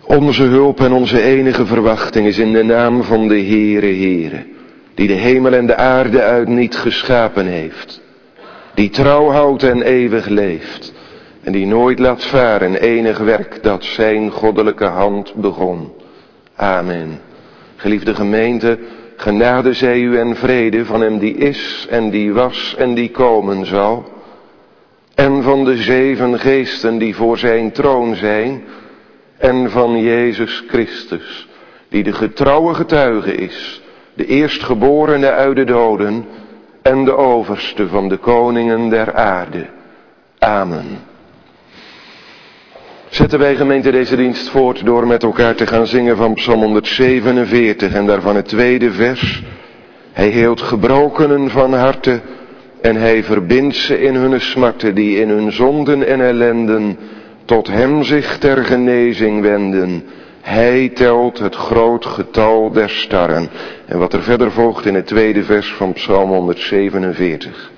Onze hulp en onze enige verwachting is in de naam van de Heere, die de hemel en de aarde uit niet geschapen heeft, die trouw houdt en eeuwig leeft, en die nooit laat varen enig werk dat zijn goddelijke hand begon. Amen. Geliefde gemeente, genade zij u en vrede van hem die is en die was en die komen zal, en van de 7 geesten die voor zijn troon zijn, en van Jezus Christus, die de getrouwe getuige is, de eerstgeborene uit de doden en de overste van de koningen der aarde. Amen. Zetten wij gemeente deze dienst voort door met elkaar te gaan zingen van Psalm 147 en daarvan het 2e vers. Hij heelt gebrokenen van harte en hij verbindt ze in hun smarten die in hun zonden en ellenden tot hem zich ter genezing wenden. Hij telt het groot getal der starren. En wat er verder volgt in het 2e vers van Psalm 147.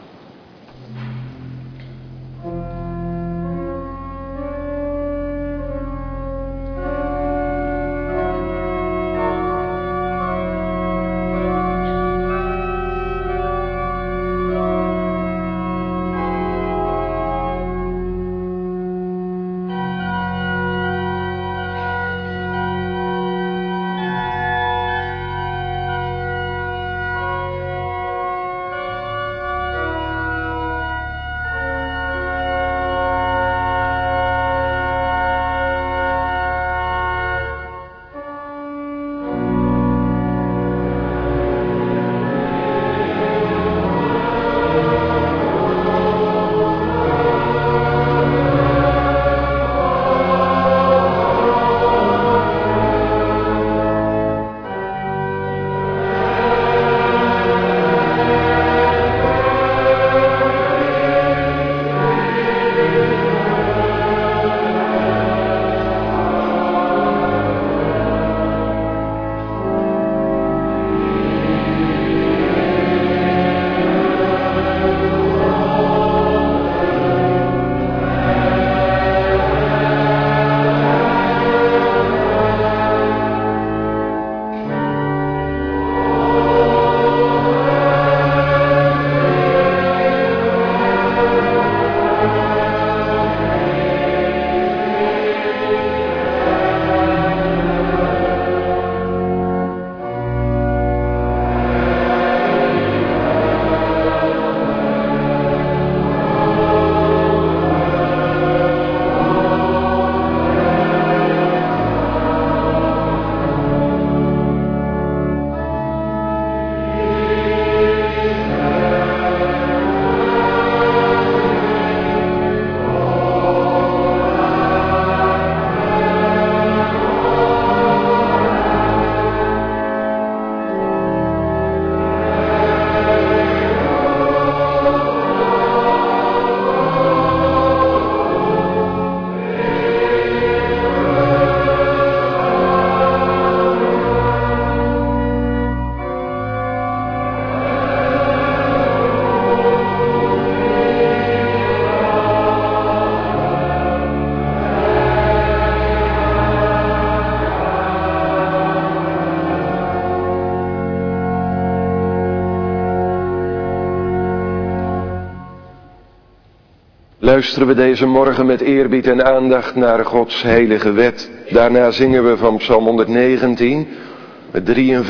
Luisteren we deze morgen met eerbied en aandacht naar Gods heilige wet. Daarna zingen we van Psalm 119, het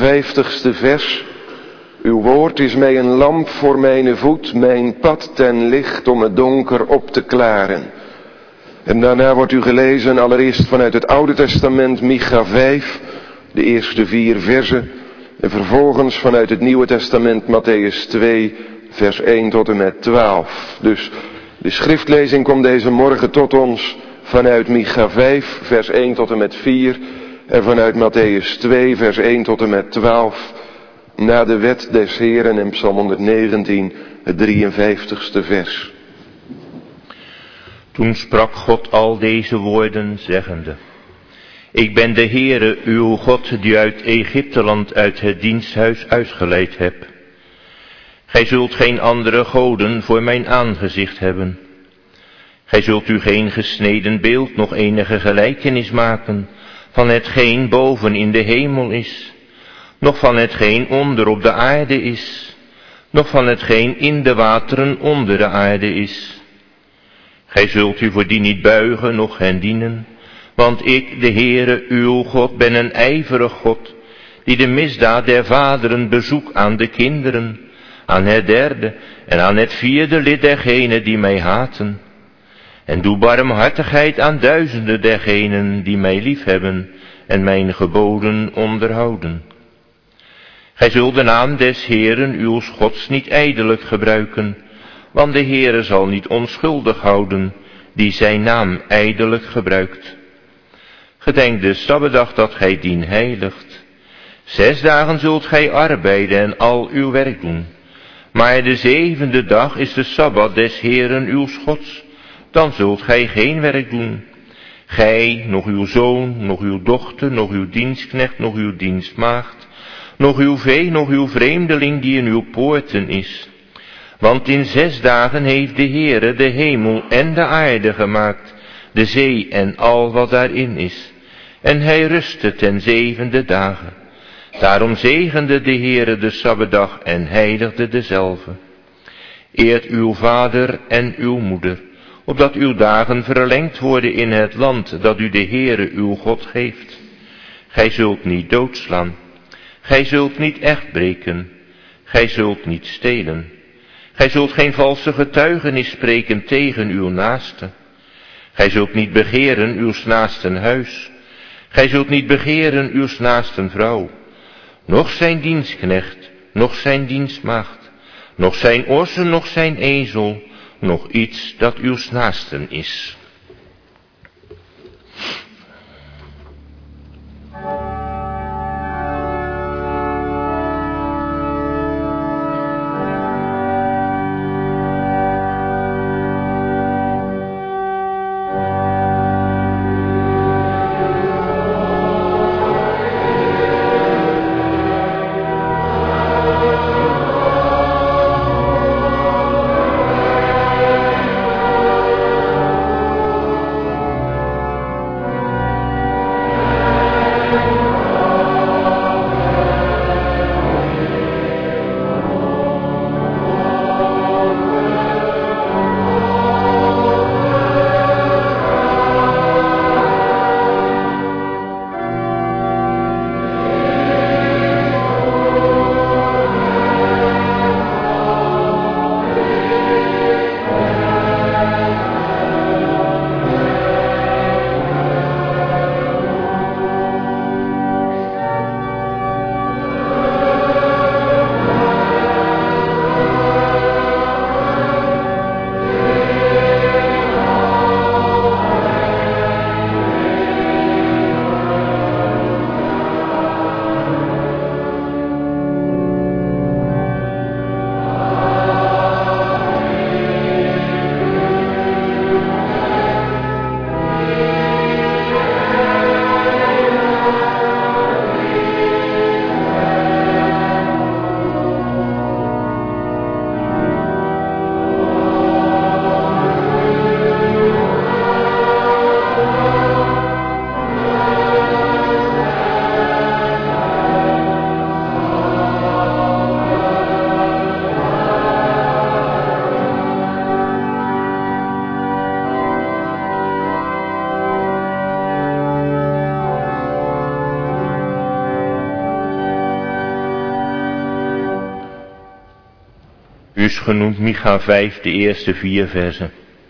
53ste vers. Uw woord is mij een lamp voor mijn voet, mijn pad ten licht om het donker op te klaren. En daarna wordt u gelezen allereerst vanuit het Oude Testament Micha 5, de eerste 4 versen. En vervolgens vanuit het Nieuwe Testament Mattheüs 2, vers 1 tot en met 12. Dus de schriftlezing komt deze morgen tot ons vanuit Micha 5, vers 1 tot en met 4. En vanuit Mattheüs 2, vers 1 tot en met 12. Na de wet des Heeren en Psalm 119, het 53ste vers. Toen sprak God al deze woorden, zeggende: Ik ben de Heere, uw God, die uit Egypteland uit het diensthuis uitgeleid heb. Gij zult geen andere goden voor mijn aangezicht hebben. Gij zult u geen gesneden beeld, nog enige gelijkenis maken van hetgeen boven in de hemel is, nog van hetgeen onder op de aarde is, nog van hetgeen in de wateren onder de aarde is. Gij zult u voor die niet buigen, noch hen dienen, want ik, de Heere, uw God, ben een ijverig God, die de misdaad der vaderen bezoekt aan de kinderen, aan het derde en aan het vierde lid dergenen die mij haten. En doe barmhartigheid aan duizenden dergenen die mij liefhebben en mijn geboden onderhouden. Gij zult de naam des Heeren uws Gods niet ijdelijk gebruiken, want de Heere zal niet onschuldig houden, die zijn naam ijdelijk gebruikt. Gedenk de Sabbatdag dat gij dien heiligt. 6 dagen zult gij arbeiden en al uw werk doen. Maar de 7e dag is de Sabbat des Heeren uws Gods, dan zult gij geen werk doen. Gij, nog uw zoon, nog uw dochter, nog uw dienstknecht, nog uw dienstmaagd, nog uw vee, nog uw vreemdeling die in uw poorten is. Want in 6 dagen heeft de Heere de hemel en de aarde gemaakt, de zee en al wat daarin is. En hij rustte ten 7e dagen. Daarom zegende de Heere de Sabbatdag en heiligde dezelve. Eert uw vader en uw moeder, opdat uw dagen verlengd worden in het land dat u de Heere uw God geeft. Gij zult niet doodslaan, gij zult niet echt breken, gij zult niet stelen. Gij zult geen valse getuigenis spreken tegen uw naaste. Gij zult niet begeren uws naasten huis, gij zult niet begeren uws naasten vrouw, noch zijn dienstknecht, noch zijn dienstmaagd, noch zijn ossen, noch zijn ezel, nog iets dat uws naasten is. Dus genoemd Micha 5, de eerste 4 versen.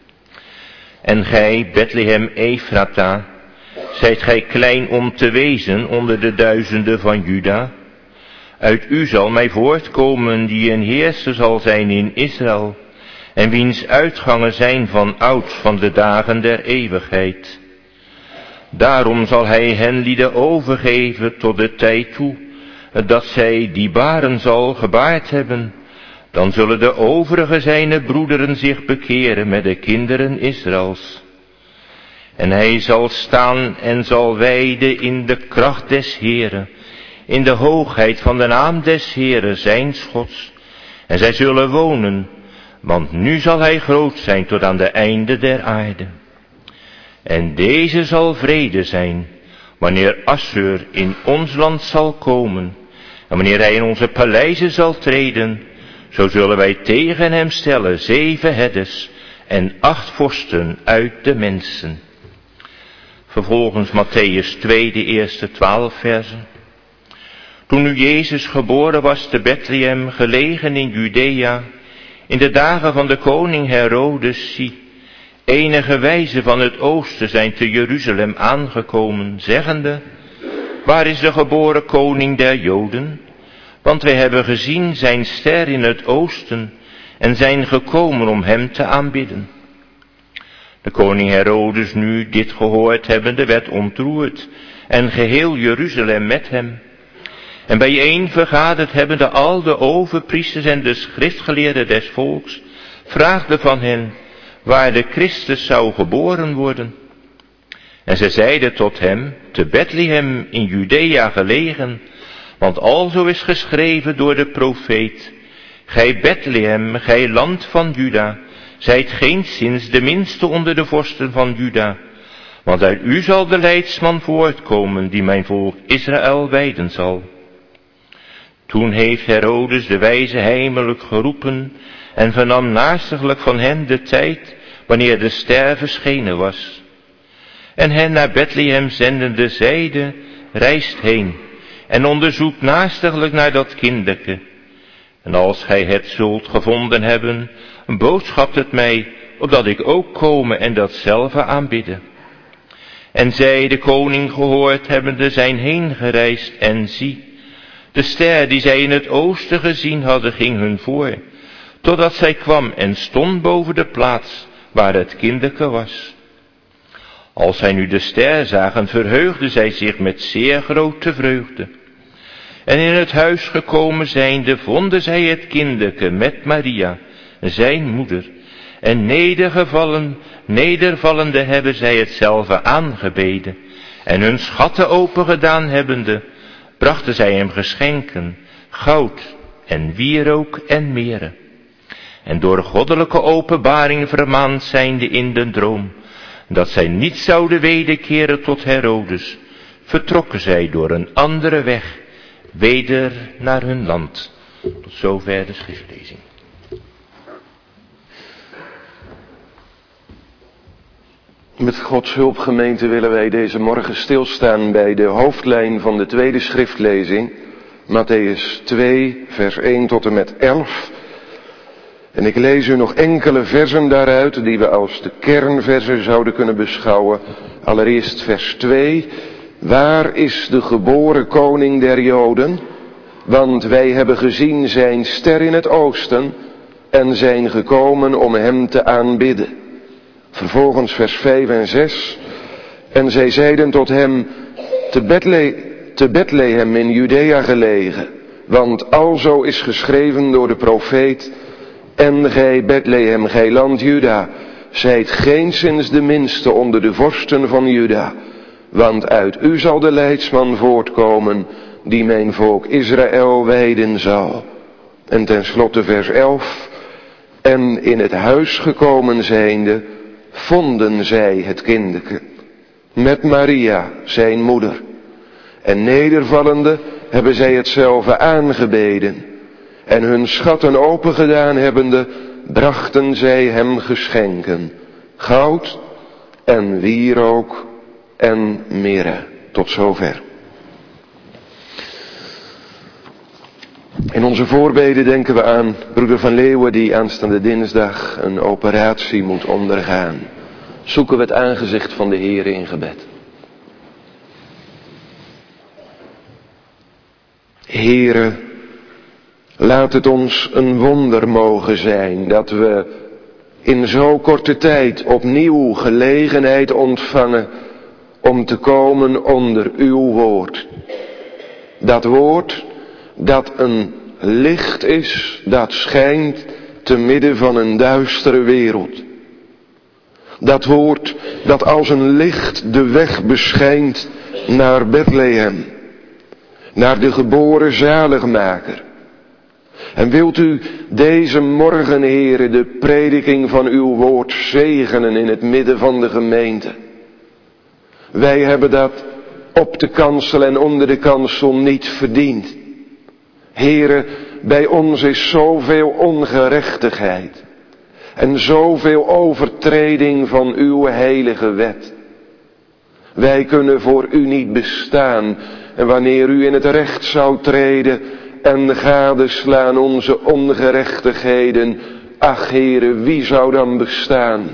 En gij, Bethlehem Ephrata, zijt gij klein om te wezen onder de duizenden van Juda? Uit u zal mij voortkomen die een heerser zal zijn in Israël, en wiens uitgangen zijn van oud, van de dagen der eeuwigheid. Daarom zal hij hen lieden overgeven tot de tijd toe, dat zij die baren zal gebaard hebben. Dan zullen de overige zijne broederen zich bekeren met de kinderen Israëls. En hij zal staan en zal wijden in de kracht des Heeren, in de hoogheid van de naam des Heeren, zijns Gods. En zij zullen wonen, want nu zal hij groot zijn tot aan de einde der aarde. En deze zal vrede zijn, wanneer Assur in ons land zal komen, en wanneer hij in onze paleizen zal treden, zo zullen wij tegen hem stellen 7 herders en 8 vorsten uit de mensen. Vervolgens Mattheüs 2, de eerste 12 versen. Toen nu Jezus geboren was te Bethlehem, gelegen in Judea, in de dagen van de koning Herodes, zie, enige wijzen van het oosten zijn te Jeruzalem aangekomen, zeggende, waar is de geboren koning der Joden? Want wij hebben gezien zijn ster in het oosten en zijn gekomen om hem te aanbidden. De koning Herodes nu dit gehoord hebbende werd ontroerd en geheel Jeruzalem met hem. En bijeen vergaderd hebbende al de overpriesters en de schriftgeleerden des volks, vraagde van hen waar de Christus zou geboren worden. En zij zeiden tot hem, te Bethlehem in Judea gelegen, want alzo is geschreven door de profeet, gij Bethlehem, gij land van Juda, zijt geenszins de minste onder de vorsten van Juda, want uit u zal de leidsman voortkomen, die mijn volk Israël wijden zal. Toen heeft Herodes de wijze heimelijk geroepen en vernam naastiglijk van hen de tijd, wanneer de ster verschenen was. En hen naar Bethlehem zendende zeide, reist heen en onderzoekt naastiglijk naar dat kinderke. En als gij het zult gevonden hebben, boodschapt het mij, opdat ik ook komen en datzelfde aanbidden. En zij, de koning gehoord hebbende, zijn heen gereisd en zie, de ster die zij in het oosten gezien hadden, ging hun voor, totdat zij kwam en stond boven de plaats waar het kinderke was. Als zij nu de ster zagen, verheugden zij zich met zeer grote vreugde. En in het huis gekomen zijnde, vonden zij het kinderke met Maria, zijn moeder, en nedervallende hebben zij hetzelfde aangebeden, en hun schatten opengedaan hebbende, brachten zij hem geschenken, goud en wierook en meren. En door goddelijke openbaring vermaand zijnde in den droom, dat zij niet zouden wederkeren tot Herodes, vertrokken zij door een andere weg, weder naar hun land. Tot zover de schriftlezing. Met Gods hulp, gemeente, willen wij deze morgen stilstaan bij de hoofdlijn van de tweede schriftlezing, Mattheüs 2, vers 1 tot en met 11. En ik lees u nog enkele versen daaruit, die we als de kernversen zouden kunnen beschouwen. Allereerst vers 2. Waar is de geboren koning der Joden? Want wij hebben gezien zijn ster in het oosten en zijn gekomen om hem te aanbidden. Vervolgens vers 5 en 6. En zij zeiden tot hem, te Bethlehem in Judea gelegen, want alzo is geschreven door de profeet, en gij Bethlehem, gij land Juda, zijt geenszins de minste onder de vorsten van Juda, want uit u zal de leidsman voortkomen, die mijn volk Israël wijden zal. En tenslotte vers 11. En in het huis gekomen zijnde, vonden zij het kinderke, met Maria, zijn moeder. En nedervallende hebben zij hetzelfde aangebeden. En hun schatten opengedaan hebbende, brachten zij hem geschenken, goud en wierook en mirre. Tot zover. In onze voorbeden denken we aan broeder Van Leeuwen, die aanstaande dinsdag een operatie moet ondergaan. Zoeken we het aangezicht van de Heer in gebed. Heere, laat het ons een wonder mogen zijn dat we in zo korte tijd opnieuw gelegenheid ontvangen om te komen onder uw woord. Dat woord dat een licht is, dat schijnt te midden van een duistere wereld. Dat woord dat als een licht de weg beschijnt naar Bethlehem, naar de geboren zaligmaker. En wilt u deze morgen, Heere, de prediking van uw woord zegenen in het midden van de gemeente. Wij hebben dat op de kansel en onder de kansel niet verdiend. Heere, bij ons is zoveel ongerechtigheid en zoveel overtreding van uw heilige wet. Wij kunnen voor u niet bestaan en wanneer u in het recht zou treden en gadeslaan onze ongerechtigheden, ach Heere, wie zou dan bestaan?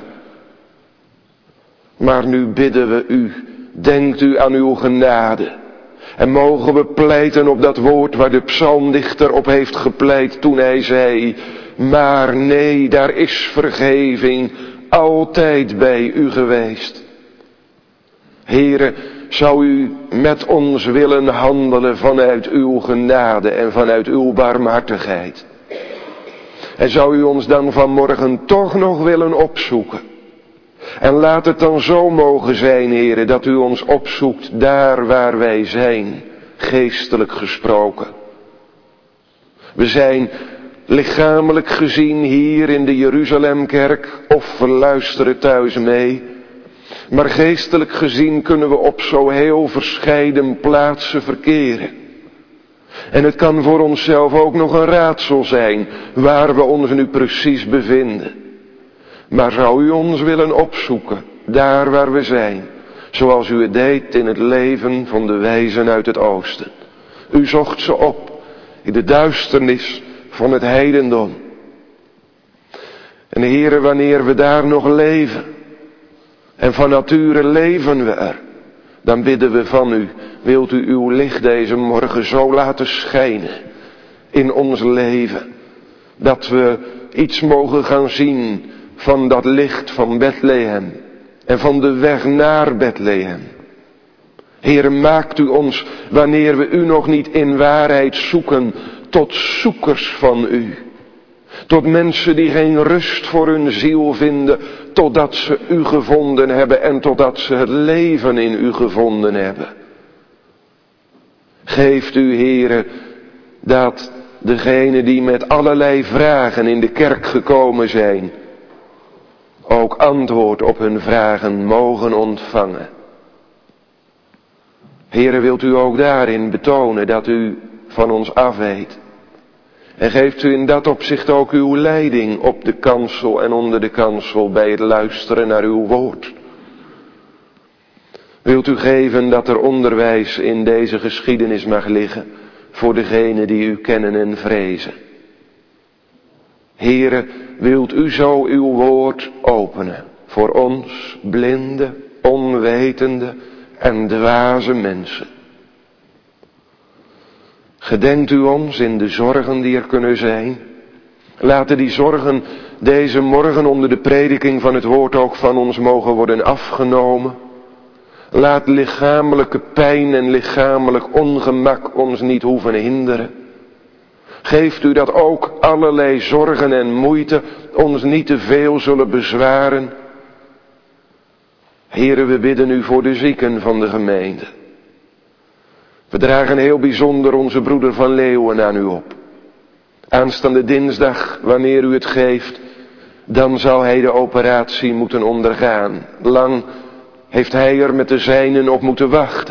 Maar nu bidden we u, denkt u aan uw genade. En mogen we pleiten op dat woord waar de psalmdichter op heeft gepleit toen hij zei, maar nee, daar is vergeving altijd bij u geweest. Heere, zou u met ons willen handelen vanuit uw genade en vanuit uw barmhartigheid? En zou u ons dan vanmorgen toch nog willen opzoeken? En laat het dan zo mogen zijn, Heere, dat u ons opzoekt daar waar wij zijn, geestelijk gesproken. We zijn lichamelijk gezien hier in de Jeruzalemkerk of we luisteren thuis mee. Maar geestelijk gezien kunnen we op zo heel verscheiden plaatsen verkeren. En het kan voor onszelf ook nog een raadsel zijn waar we ons nu precies bevinden. Maar zou u ons willen opzoeken, daar waar we zijn, zoals u het deed in het leven van de wijzen uit het oosten. U zocht ze op in de duisternis van het heidendom. En Heere, wanneer we daar nog leven, en van nature leven we er, dan bidden we van u, wilt u uw licht deze morgen zo laten schijnen in ons leven, dat we iets mogen gaan zien van dat licht van Bethlehem en van de weg naar Bethlehem. Heere, maakt u ons, wanneer we u nog niet in waarheid zoeken, tot zoekers van u. Tot mensen die geen rust voor hun ziel vinden, totdat ze u gevonden hebben en totdat ze het leven in u gevonden hebben. Geeft u, Heere, dat degenen die met allerlei vragen in de kerk gekomen zijn, ook antwoord op hun vragen mogen ontvangen. Heere, wilt u ook daarin betonen dat u van ons afweet. En geeft u in dat opzicht ook uw leiding op de kansel en onder de kansel bij het luisteren naar uw woord. Wilt u geven dat er onderwijs in deze geschiedenis mag liggen voor degenen die u kennen en vrezen. Heere, wilt u zo uw woord openen voor ons blinde, onwetende en dwaze mensen. Gedenkt u ons in de zorgen die er kunnen zijn. Laten die zorgen deze morgen onder de prediking van het woord ook van ons mogen worden afgenomen. Laat lichamelijke pijn en lichamelijk ongemak ons niet hoeven hinderen. Geeft u dat ook allerlei zorgen en moeite ons niet te veel zullen bezwaren. Heere, we bidden u voor de zieken van de gemeente. We dragen heel bijzonder onze broeder Van Leeuwen aan u op. Aanstaande dinsdag, wanneer u het geeft, dan zal hij de operatie moeten ondergaan. Lang heeft hij er met de zijnen op moeten wachten.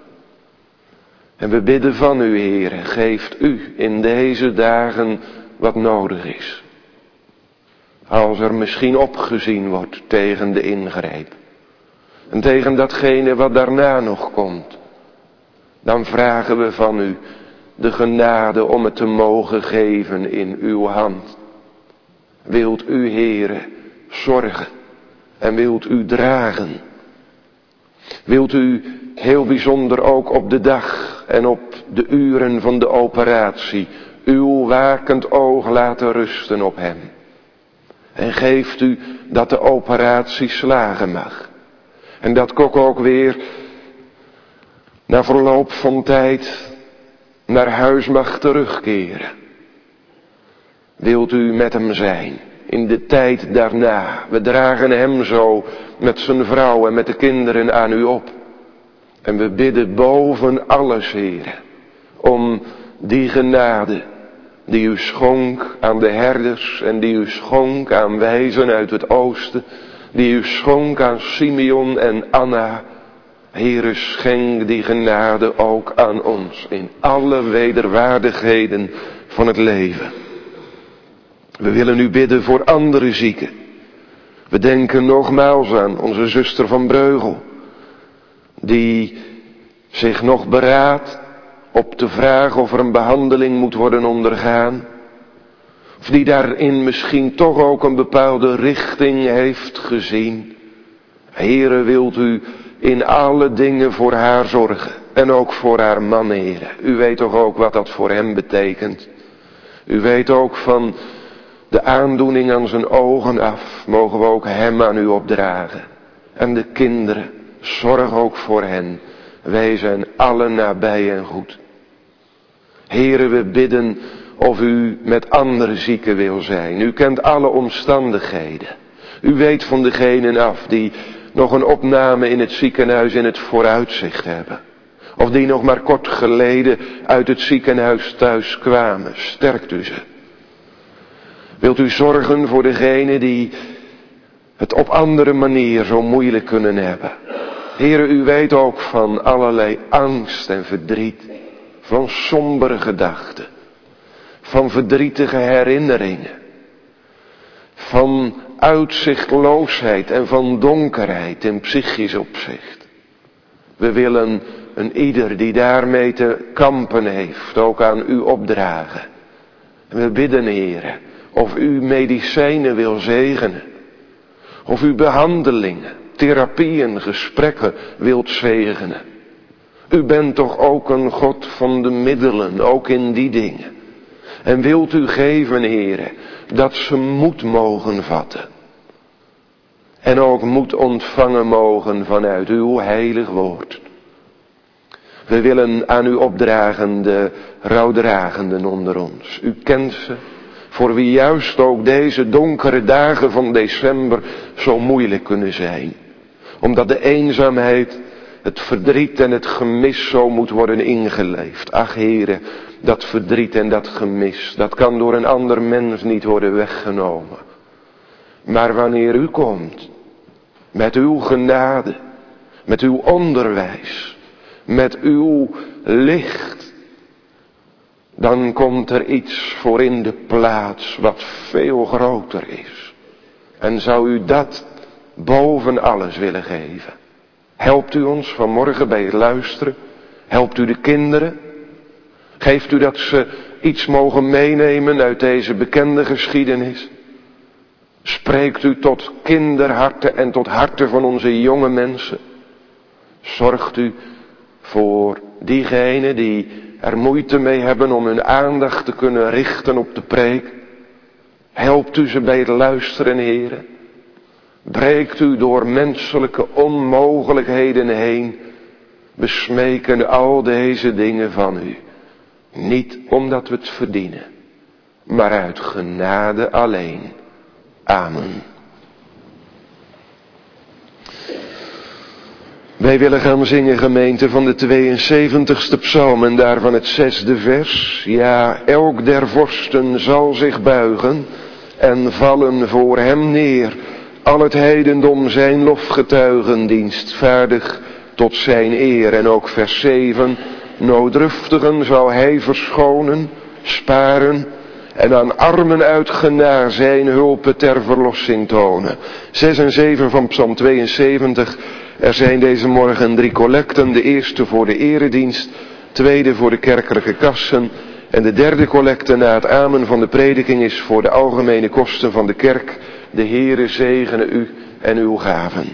En we bidden van u, Heere, geeft u in deze dagen wat nodig is. Als er misschien opgezien wordt tegen de ingreep. En tegen datgene wat daarna nog komt. Dan vragen we van u de genade om het te mogen geven in uw hand. Wilt u, Heere, zorgen en wilt u dragen. Wilt u heel bijzonder ook op de dag en op de uren van de operatie uw wakend oog laten rusten op hem. En geeft u dat de operatie slagen mag. En dat Kok ook weer na verloop van tijd naar huis mag terugkeren. Wilt u met hem zijn in de tijd daarna. We dragen hem zo met zijn vrouw en met de kinderen aan u op. En we bidden boven alles, Heere, om die genade die u schonk aan de herders en die u schonk aan wijzen uit het oosten, die u schonk aan Simeon en Anna. Heere, schenk die genade ook aan ons in alle wederwaardigheden van het leven. We willen u bidden voor andere zieken. We denken nogmaals aan onze zuster van Breugel, die zich nog beraadt op de vraag of er een behandeling moet worden ondergaan. Of die daarin misschien toch ook een bepaalde richting heeft gezien. Heere, wilt u in alle dingen voor haar zorgen. En ook voor haar man, Heere. U weet toch ook wat dat voor hem betekent. U weet ook van de aandoening aan zijn ogen af. Mogen we ook hem aan u opdragen. En de kinderen, zorg ook voor hen. Wij zijn allen nabij en goed. Heere, we bidden of u met andere zieken wil zijn. U kent alle omstandigheden. U weet van degenen af die nog een opname in het ziekenhuis in het vooruitzicht hebben. Of die nog maar kort geleden uit het ziekenhuis thuis kwamen. Sterkt u ze. Wilt u zorgen voor degenen die het op andere manier zo moeilijk kunnen hebben. Heere, u weet ook van allerlei angst en verdriet. Van sombere gedachten. Van verdrietige herinneringen. Van uitzichtloosheid en van donkerheid in psychisch opzicht. We willen een ieder die daarmee te kampen heeft ook aan u opdragen. En we bidden, Heere, of u medicijnen wil zegenen. Of u behandelingen, therapieën, gesprekken wilt zegenen. U bent toch ook een God van de middelen, ook in die dingen. En wilt u geven, Heere, dat ze moed mogen vatten. En ook moed ontvangen mogen vanuit uw heilig woord. We willen aan u opdragen de rouwdragenden onder ons. U kent ze, voor wie juist ook deze donkere dagen van december zo moeilijk kunnen zijn. Omdat de eenzaamheid, het verdriet en het gemis zo moet worden ingeleefd. Ach, Heere, dat verdriet en dat gemis, dat kan door een ander mens niet worden weggenomen. Maar wanneer u komt, met uw genade, met uw onderwijs, met uw licht, dan komt er iets voor in de plaats wat veel groter is. En zou u dat boven alles willen geven? Helpt u ons vanmorgen bij het luisteren? Helpt u de kinderen? Geeft u dat ze iets mogen meenemen uit deze bekende geschiedenis? Spreekt u tot kinderharten en tot harten van onze jonge mensen? Zorgt u voor diegenen die er moeite mee hebben om hun aandacht te kunnen richten op de preek? Helpt u ze bij het luisteren, Heere? Breekt u door menselijke onmogelijkheden heen? We smeken al deze dingen van u. Niet omdat we het verdienen, maar uit genade alleen. Amen. Wij willen gaan zingen, gemeente, van de 72e psalm en daarvan het 6e vers. Ja, elk der vorsten zal zich buigen en vallen voor hem neer. Al het heidendom zijn lofgetuigen, dienstvaardig tot zijn eer. En ook vers 7, nooddruftigen zal hij verschonen, sparen en aan armen uit genaar zijn hulpen ter verlossing tonen. 6 en 7 van psalm 72. Er zijn deze morgen 3 collecten. De eerste voor de eredienst, tweede voor de kerkelijke kassen en de derde collecte na het amen van de prediking is voor de algemene kosten van de kerk. De Heere zegene u en uw gaven.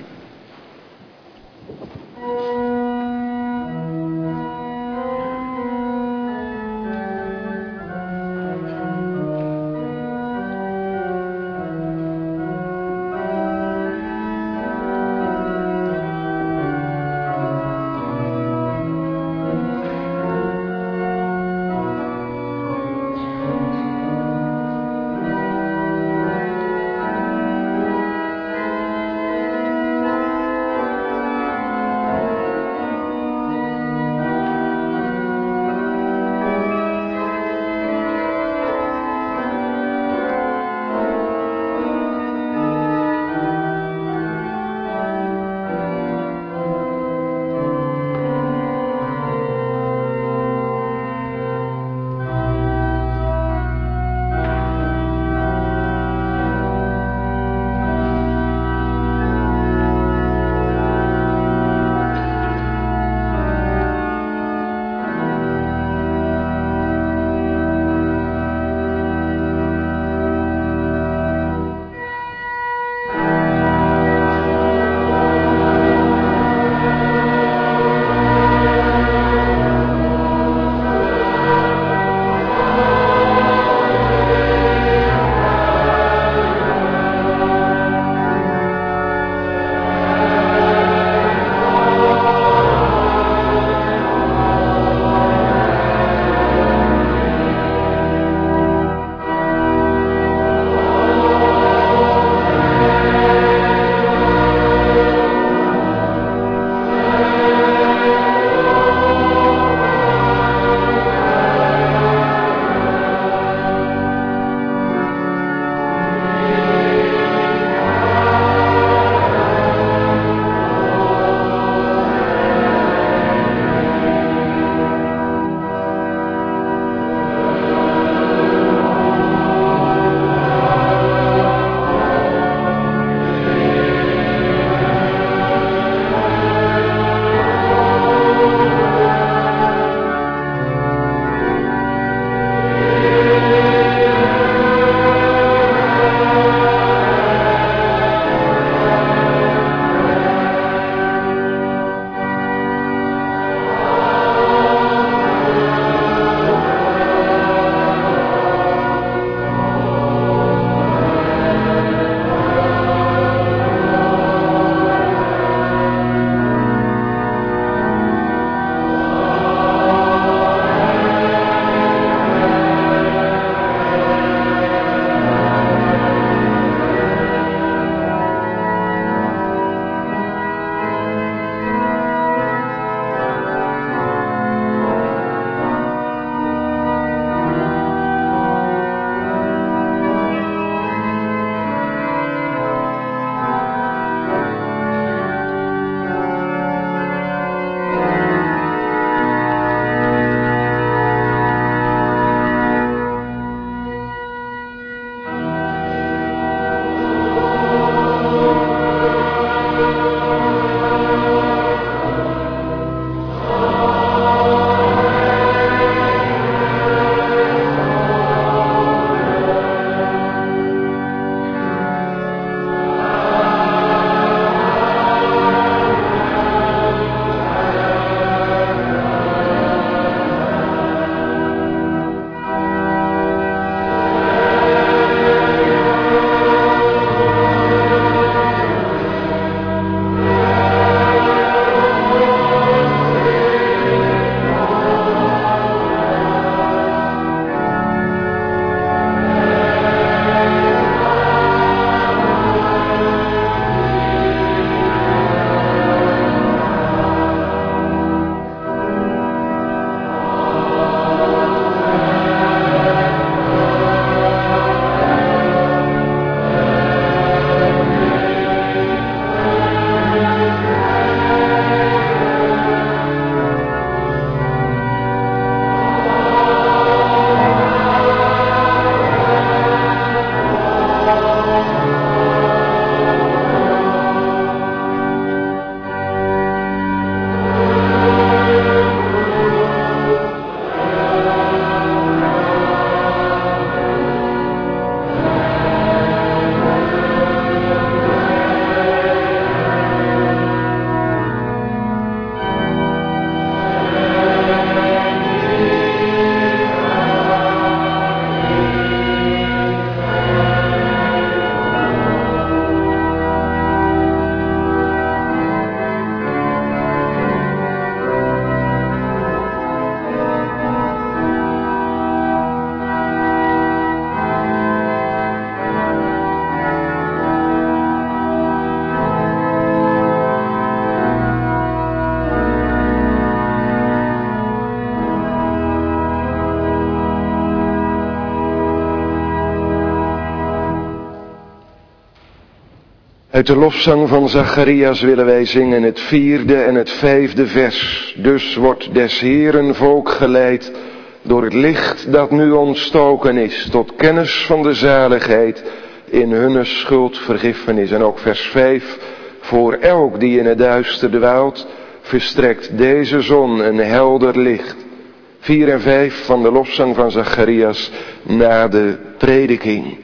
Uit de lofzang van Zacharias willen wij zingen het 4e en het 5e vers. Dus wordt des Heeren volk geleid door het licht dat nu ontstoken is, tot kennis van de zaligheid in hunne schuldvergiffenis. En ook vers 5, voor elk die in het duister dwaalt, verstrekt deze zon een helder licht. 4 en 5 van de lofzang van Zacharias na de prediking.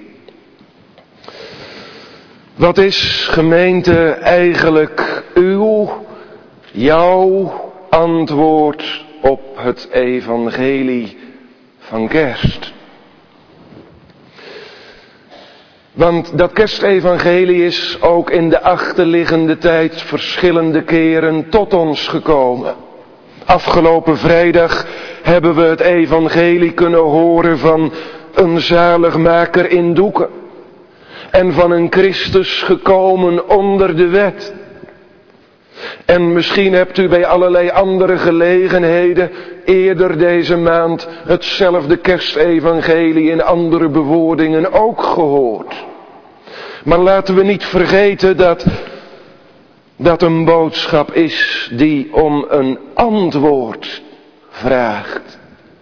Wat is, gemeente, eigenlijk jouw antwoord op het evangelie van kerst? Want dat kerstevangelie is ook in de achterliggende tijd verschillende keren tot ons gekomen. Afgelopen vrijdag hebben we het evangelie kunnen horen van een zaligmaker in doeken. En van een Christus gekomen onder de wet. En misschien hebt u bij allerlei andere gelegenheden eerder deze maand hetzelfde kerstevangelie in andere bewoordingen ook gehoord. Maar laten we niet vergeten dat een boodschap is die om een antwoord vraagt.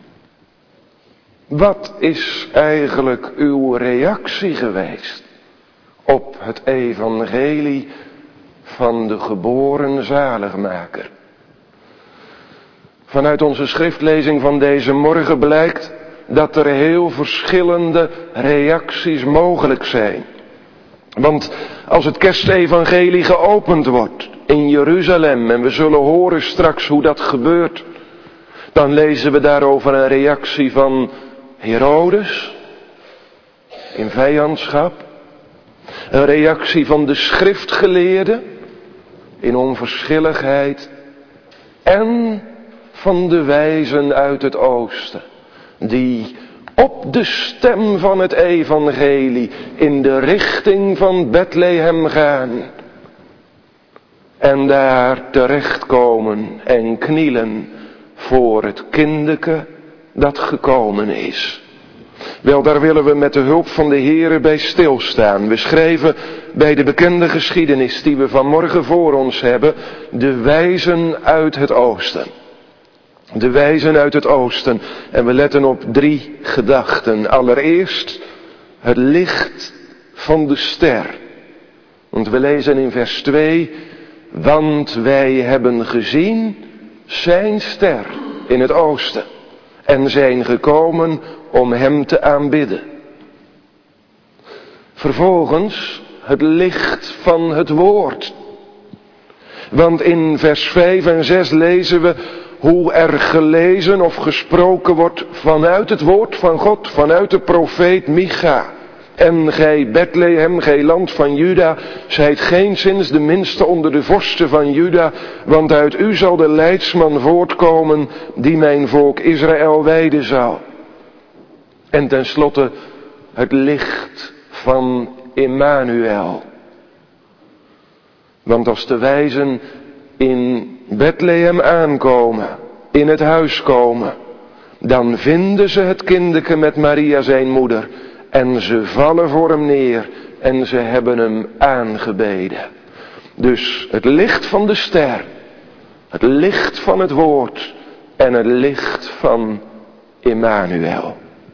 Wat is eigenlijk uw reactie geweest op het evangelie van de geboren zaligmaker? Vanuit onze schriftlezing van deze morgen blijkt dat er heel verschillende reacties mogelijk zijn. Want als het kerstevangelie geopend wordt in Jeruzalem, en we zullen horen straks hoe dat gebeurt, dan lezen we daarover een reactie van Herodes in vijandschap. Een reactie van de schriftgeleerden in onverschilligheid. En van de wijzen uit het oosten, die op de stem van het evangelie in de richting van Bethlehem gaan. En daar terechtkomen en knielen voor het kindeke dat gekomen is. Wel, daar willen we met de hulp van de Heere bij stilstaan. We schrijven bij de bekende geschiedenis die we vanmorgen voor ons hebben, de wijzen uit het oosten. De wijzen uit het oosten. En we letten op 3 gedachten. Allereerst het licht van de ster. Want we lezen in vers 2, want wij hebben gezien zijn ster in het oosten en zijn gekomen om hem te aanbidden. Vervolgens het licht van het woord. Want in vers 5 en 6 lezen we hoe er gelezen of gesproken wordt vanuit het woord van God, vanuit de profeet Micha. En gij Bethlehem, gij land van Juda, zijt geenszins de minste onder de vorsten van Juda, want uit u zal de leidsman voortkomen die mijn volk Israël wijden zal. En tenslotte het licht van Immanuel. Want als de wijzen in Bethlehem aankomen, in het huis komen, dan vinden ze het kindeke met Maria zijn moeder en ze vallen voor hem neer en ze hebben hem aangebeden. Dus het licht van de ster, het licht van het woord en het licht van Immanuel.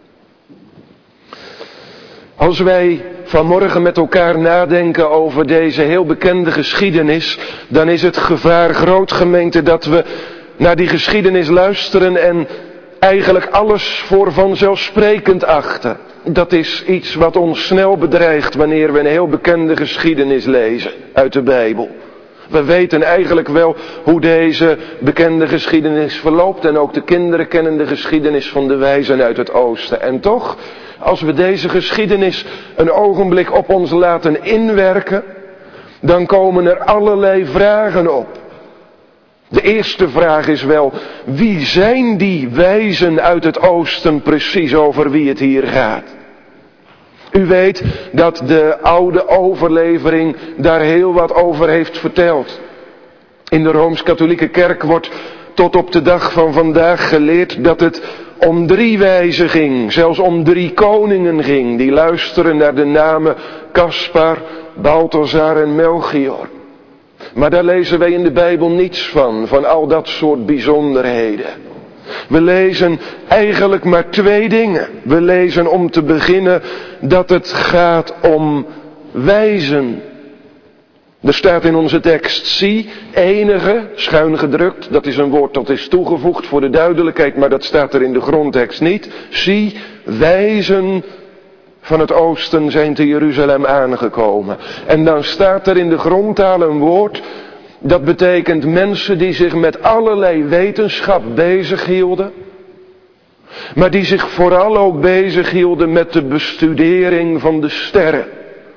Als wij vanmorgen met elkaar nadenken over deze heel bekende geschiedenis, dan is het gevaar groot, gemeente, dat we naar die geschiedenis luisteren en eigenlijk alles voor vanzelfsprekend achten. Dat is iets wat ons snel bedreigt wanneer we een heel bekende geschiedenis lezen uit de Bijbel. We weten eigenlijk wel hoe deze bekende geschiedenis verloopt en ook de kinderen kennen de geschiedenis van de wijzen uit het oosten. En toch, als we deze geschiedenis een ogenblik op ons laten inwerken, dan komen er allerlei vragen op. De eerste vraag is wel, wie zijn die wijzen uit het oosten precies over wie het hier gaat? U weet dat de oude overlevering daar heel wat over heeft verteld. In de Rooms-Katholieke Kerk wordt tot op de dag van vandaag geleerd dat het om 3 wijzen ging, zelfs om 3 koningen ging, die luisteren naar de namen Caspar, Balthazar en Melchior. Maar daar lezen wij in de Bijbel niets van al dat soort bijzonderheden. We lezen eigenlijk maar 2 dingen. We lezen om te beginnen dat het gaat om wijzen. Er staat in onze tekst, zie, enige, schuin gedrukt, dat is een woord dat is toegevoegd voor de duidelijkheid, maar dat staat er in de grondtekst niet. Zie, wijzen van het oosten zijn te Jeruzalem aangekomen. En dan staat er in de grondtaal een woord, dat betekent mensen die zich met allerlei wetenschap bezighielden, maar die zich vooral ook bezighielden met de bestudering van de sterren.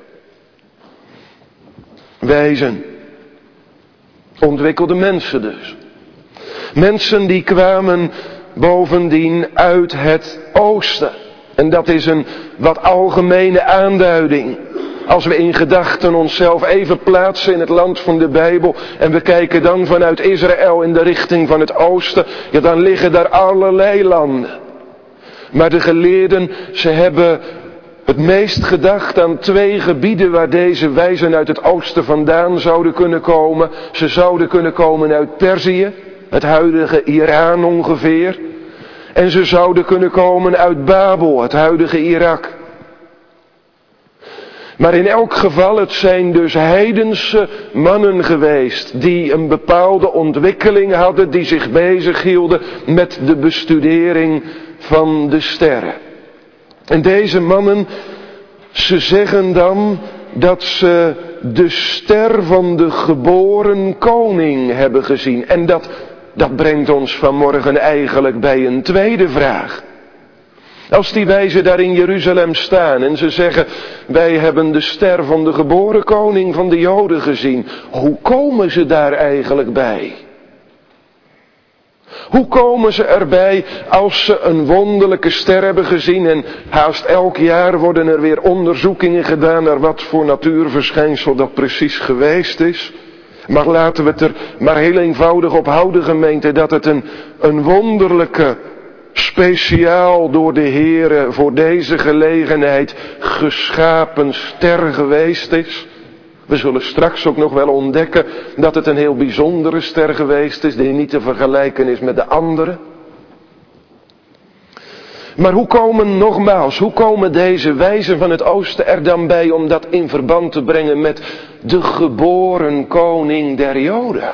Wijzen. Ontwikkelde mensen dus. Mensen die kwamen bovendien uit het oosten. En dat is een wat algemene aanduiding. Als we in gedachten onszelf even plaatsen in het land van de Bijbel en we kijken dan vanuit Israël in de richting van het oosten, ja, dan liggen daar allerlei landen. Maar de geleerden, ze hebben het meest gedacht aan 2 gebieden waar deze wijzen uit het oosten vandaan zouden kunnen komen. Ze zouden kunnen komen uit Perzië, het huidige Iran ongeveer. En ze zouden kunnen komen uit Babel, het huidige Irak. Maar in elk geval, het zijn dus heidense mannen geweest die een bepaalde ontwikkeling hadden, die zich bezighielden met de bestudering van de sterren. En deze mannen, ze zeggen dan dat ze de ster van de geboren koning hebben gezien. En dat brengt ons vanmorgen eigenlijk bij een tweede vraag. Als die wijzen daar in Jeruzalem staan en ze zeggen, wij hebben de ster van de geboren koning van de Joden gezien. Hoe komen ze daar eigenlijk bij? Hoe komen ze erbij als ze een wonderlijke ster hebben gezien en haast elk jaar worden er weer onderzoekingen gedaan naar wat voor natuurverschijnsel dat precies geweest is? Maar laten we het er maar heel eenvoudig op houden, gemeente, dat het een wonderlijke, speciaal door de Heere voor deze gelegenheid geschapen ster geweest is. We zullen straks ook nog wel ontdekken dat het een heel bijzondere ster geweest is, die niet te vergelijken is met de andere. Maar hoe komen deze wijzen van het oosten er dan bij om dat in verband te brengen met de geboren koning der Joden?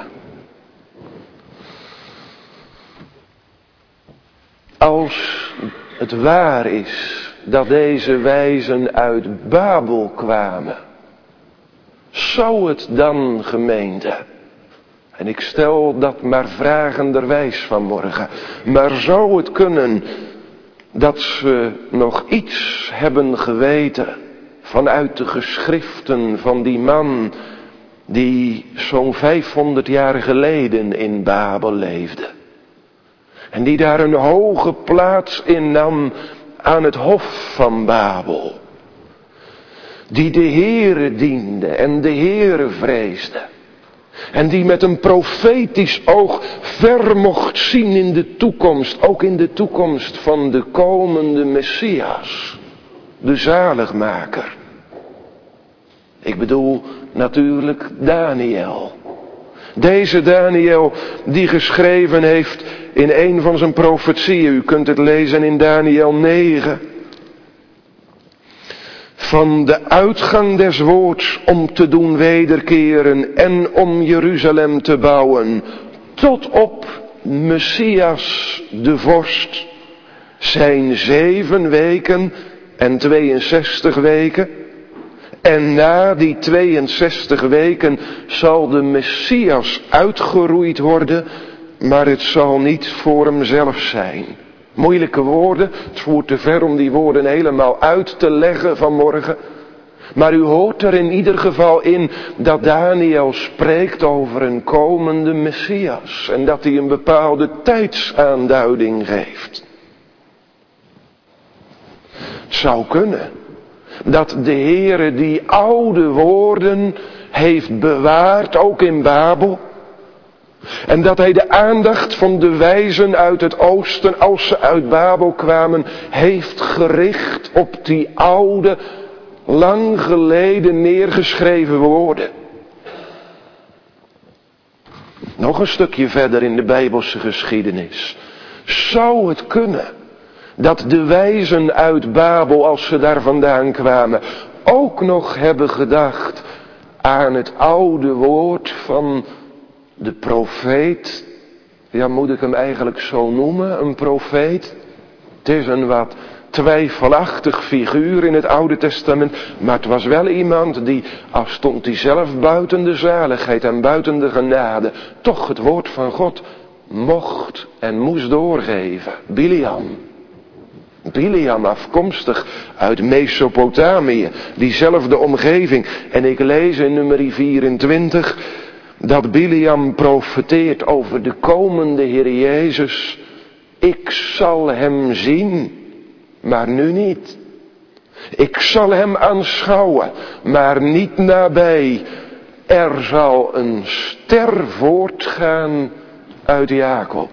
Als het waar is dat deze wijzen uit Babel kwamen, zou het dan, gemeente, en ik stel dat maar vragenderwijs vanmorgen, maar zou het kunnen dat ze nog iets hebben geweten vanuit de geschriften van die man die zo'n 500 jaar geleden in Babel leefde? En die daar een hoge plaats innam aan het hof van Babel. Die de Heere diende en de Heere vreesde. En die met een profetisch oog ver mocht zien in de toekomst. Ook in de toekomst van de komende Messias. De zaligmaker. Ik bedoel natuurlijk Daniel. Deze Daniel die geschreven heeft in een van zijn profetieën. U kunt het lezen in Daniel 9. Van de uitgang des woords om te doen wederkeren en om Jeruzalem te bouwen. Tot op Messias de vorst zijn 7 weken en 62 weken. En na die 62 weken zal de Messias uitgeroeid worden, maar het zal niet voor hemzelf zijn. Moeilijke woorden, het voert te ver om die woorden helemaal uit te leggen vanmorgen. Maar u hoort er in ieder geval in dat Daniel spreekt over een komende Messias. En dat hij een bepaalde tijdsaanduiding geeft. Het zou kunnen dat de Heere die oude woorden heeft bewaard, ook in Babel. En dat hij de aandacht van de wijzen uit het oosten, als ze uit Babel kwamen, heeft gericht op die oude, lang geleden neergeschreven woorden. Nog een stukje verder in de Bijbelse geschiedenis. Zou het kunnen dat de wijzen uit Babel, als ze daar vandaan kwamen, ook nog hebben gedacht aan het oude woord van de profeet? Ja, moet ik hem eigenlijk zo noemen, een profeet? Het is een wat twijfelachtig figuur in het Oude Testament, maar het was wel iemand die, al stond hij zelf buiten de zaligheid en buiten de genade, toch het woord van God mocht en moest doorgeven. Biliam, afkomstig uit Mesopotamië, diezelfde omgeving. En ik lees in nummer 24 dat Biliam profeteert over de komende Heer Jezus. Ik zal hem zien, maar nu niet. Ik zal hem aanschouwen, maar niet nabij. Er zal een ster voortgaan uit Jacob.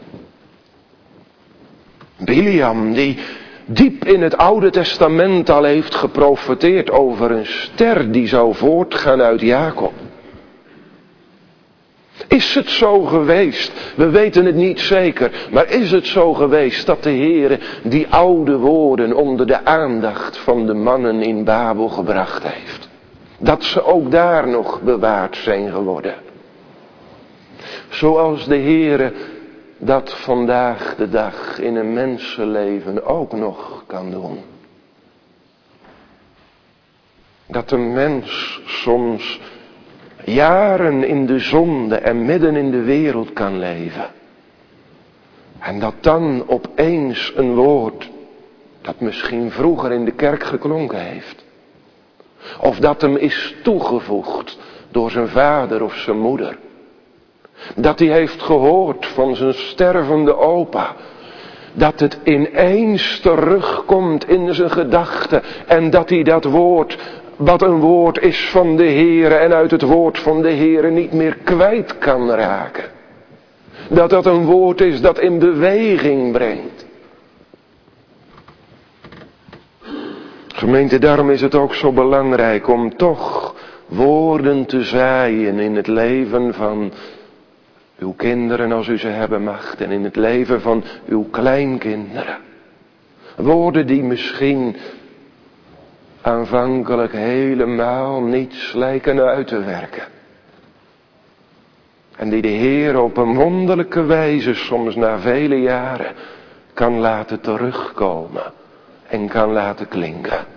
Biliam, die diep in het Oude Testament al heeft geprofeteerd over een ster die zou voortgaan uit Jacob. Is het zo geweest? We weten het niet zeker, maar is het zo geweest dat de Heere die oude woorden onder de aandacht van de mannen in Babel gebracht heeft? Dat ze ook daar nog bewaard zijn geworden. Zoals de Heere dat vandaag de dag in een mensenleven ook nog kan doen. Dat een mens soms jaren in de zonde en midden in de wereld kan leven. En dat dan opeens een woord, dat misschien vroeger in de kerk geklonken heeft. Of dat hem is toegevoegd door zijn vader of zijn moeder. Dat hij heeft gehoord van zijn stervende opa. Dat het ineens terugkomt in zijn gedachten. En dat hij dat woord, wat een woord is van de Heere en uit het woord van de Heere niet meer kwijt kan raken. Dat dat een woord is dat in beweging brengt. Gemeente, daarom is het ook zo belangrijk om toch woorden te zaaien in het leven van uw kinderen als u ze hebben mag en in het leven van uw kleinkinderen. Woorden die misschien aanvankelijk helemaal niets lijken uit te werken. En die de Heer op een wonderlijke wijze soms na vele jaren kan laten terugkomen en kan laten klinken.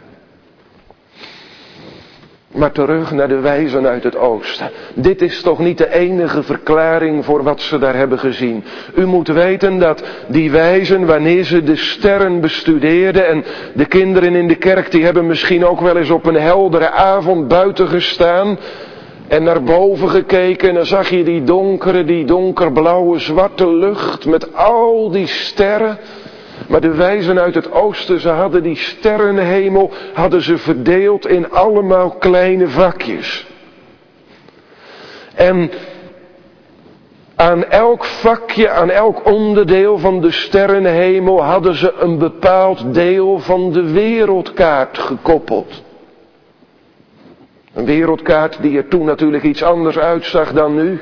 Maar terug naar de wijzen uit het oosten. Dit is toch niet de enige verklaring voor wat ze daar hebben gezien. U moet weten dat die wijzen, wanneer ze de sterren bestudeerden, en de kinderen in de kerk die hebben misschien ook wel eens op een heldere avond buiten gestaan en naar boven gekeken en dan zag je die donkerblauwe zwarte lucht met al die sterren. Maar de wijzen uit het oosten, ze hadden die sterrenhemel, hadden ze verdeeld in allemaal kleine vakjes. En aan elk vakje, aan elk onderdeel van de sterrenhemel hadden ze een bepaald deel van de wereldkaart gekoppeld. Een wereldkaart die er toen natuurlijk iets anders uitzag dan nu.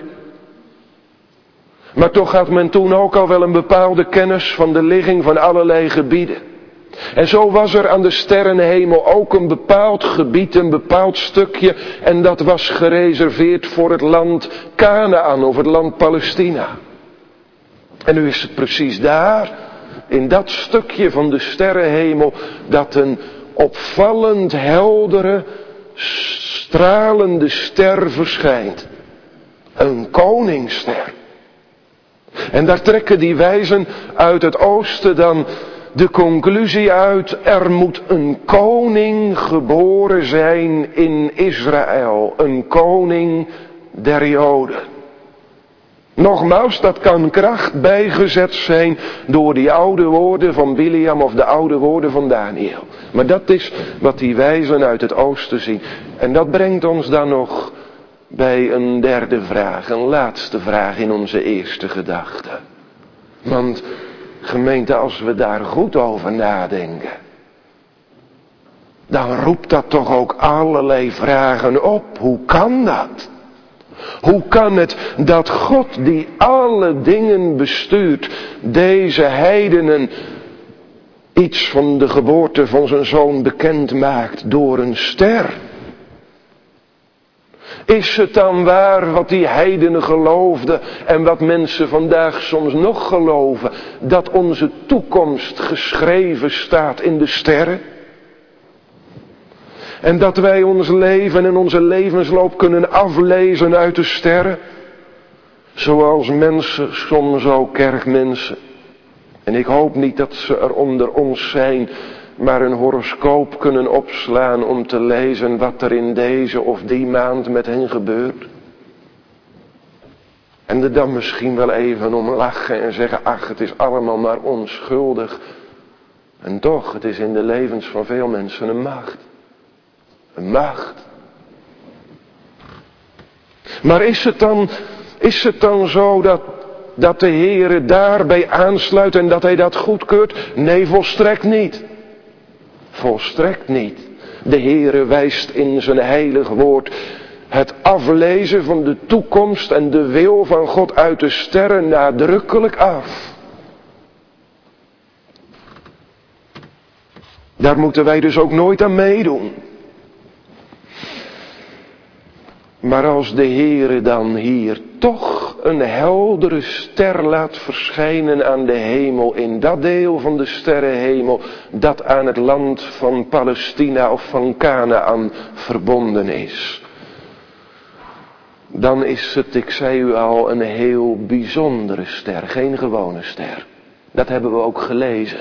Maar toch had men toen ook al wel een bepaalde kennis van de ligging van allerlei gebieden. En zo was er aan de sterrenhemel ook een bepaald gebied, een bepaald stukje. En dat was gereserveerd voor het land Kanaan of het land Palestina. En nu is het precies daar, in dat stukje van de sterrenhemel, dat een opvallend heldere, stralende ster verschijnt. Een koningsster. En daar trekken die wijzen uit het oosten dan de conclusie uit: er moet een koning geboren zijn in Israël. Een koning der Joden. Nogmaals, dat kan kracht bijgezet zijn door die oude woorden van Biliam of de oude woorden van Daniel. Maar dat is wat die wijzen uit het oosten zien. En dat brengt ons dan nog bij een derde vraag, een laatste vraag in onze eerste gedachte. Want gemeente, als we daar goed over nadenken, dan roept dat toch ook allerlei vragen op. Hoe kan dat? Hoe kan het dat God die alle dingen bestuurt, deze heidenen iets van de geboorte van zijn zoon bekend maakt door een ster? Is het dan waar wat die heidenen geloofden en wat mensen vandaag soms nog geloven, dat onze toekomst geschreven staat in de sterren? En dat wij ons leven en onze levensloop kunnen aflezen uit de sterren? Zoals mensen, soms ook kerkmensen. En ik hoop niet dat ze er onder ons zijn, maar een horoscoop kunnen opslaan om te lezen wat er in deze of die maand met hen gebeurt. En er dan misschien wel even om lachen en zeggen, ach, het is allemaal maar onschuldig. En toch, het is in de levens van veel mensen een macht. Een macht. Maar is het dan zo dat de Heere daarbij aansluit en dat Hij dat goedkeurt? Nee, volstrekt niet. Volstrekt niet. De Heere wijst in zijn heilig woord het aflezen van de toekomst en de wil van God uit de sterren nadrukkelijk af. Daar moeten wij dus ook nooit aan meedoen. Maar als de Heere dan hier toch een heldere ster laat verschijnen aan de hemel, in dat deel van de sterrenhemel dat aan het land van Palestina of van Kanaan verbonden is, dan is het, ik zei u al, een heel bijzondere ster, geen gewone ster. Dat hebben we ook gelezen.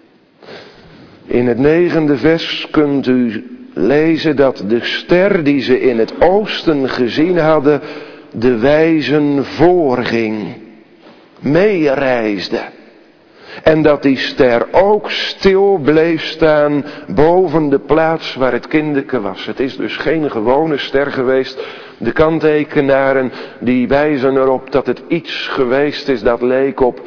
In het 9e vers kunt u lezen dat de ster die ze in het oosten gezien hadden, de wijzen voorging, meereisde. En dat die ster ook stil bleef staan boven de plaats waar het kindeke was. Het is dus geen gewone ster geweest. De kanttekenaren die wijzen erop dat het iets geweest is dat leek op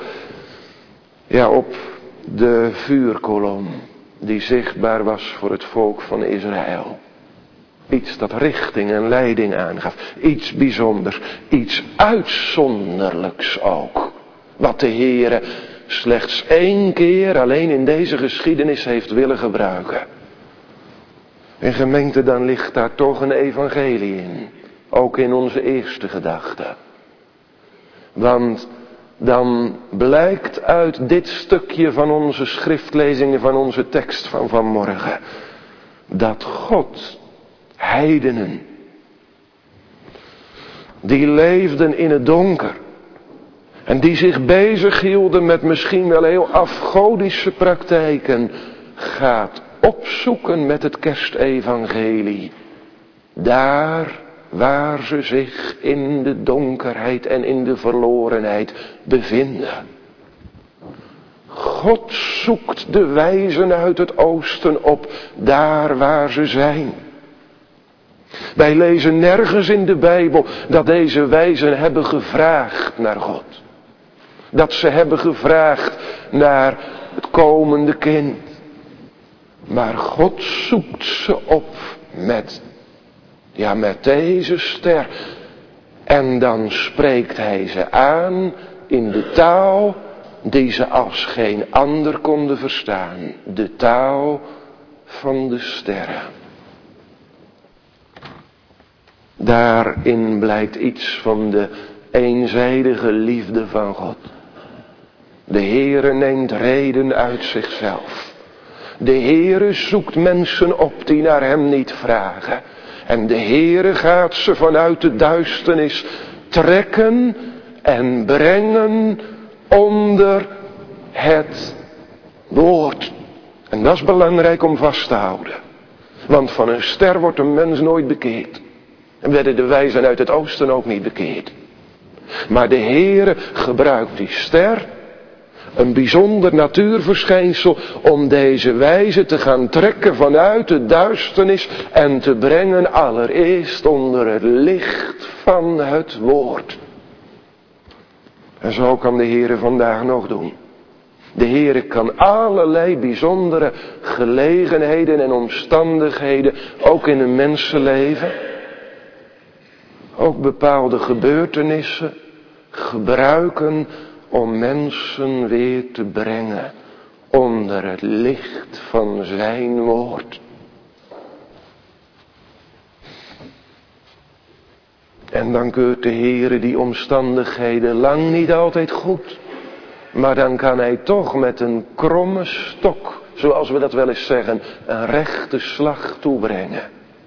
de vuurkolom die zichtbaar was voor het volk van Israël. Iets dat richting en leiding aangaf. Iets bijzonders. Iets uitzonderlijks ook. Wat de Heere slechts 1 keer alleen in deze geschiedenis heeft willen gebruiken. En gemeente, dan ligt daar toch een evangelie in. Ook in onze eerste gedachte. Want dan blijkt uit dit stukje van onze schriftlezingen, van onze tekst van vanmorgen, dat God heidenen, die leefden in het donker en die zich bezighielden met misschien wel heel afgodische praktijken, gaat opzoeken met het kerstevangelie. Daar waar ze zich in de donkerheid en in de verlorenheid bevinden. God zoekt de wijzen uit het oosten op, daar waar ze zijn. Wij lezen nergens in de Bijbel dat deze wijzen hebben gevraagd naar God. Dat ze hebben gevraagd naar het komende kind. Maar God zoekt ze op met deze ster. En dan spreekt Hij ze aan in de taal die ze als geen ander konden verstaan. De taal van de sterren. Daarin blijkt iets van de eenzijdige liefde van God. De Heere neemt reden uit zichzelf. De Heere zoekt mensen op die naar Hem niet vragen. En de Heere gaat ze vanuit de duisternis trekken en brengen onder het woord. En dat is belangrijk om vast te houden. Want van een ster wordt een mens nooit bekeerd. En werden de wijzen uit het oosten ook niet bekeerd. Maar de Heere gebruikt die ster, een bijzonder natuurverschijnsel, om deze wijzen te gaan trekken vanuit de duisternis en te brengen allereerst onder het licht van het woord. En zo kan de Heere vandaag nog doen. De Heere kan allerlei bijzondere gelegenheden en omstandigheden, ook in een mensenleven, ook bepaalde gebeurtenissen, gebruiken om mensen weer te brengen onder het licht van zijn woord. En dan keurt de Heere die omstandigheden lang niet altijd goed. Maar dan kan hij toch met een kromme stok, zoals we dat wel eens zeggen, een rechte slag toebrengen.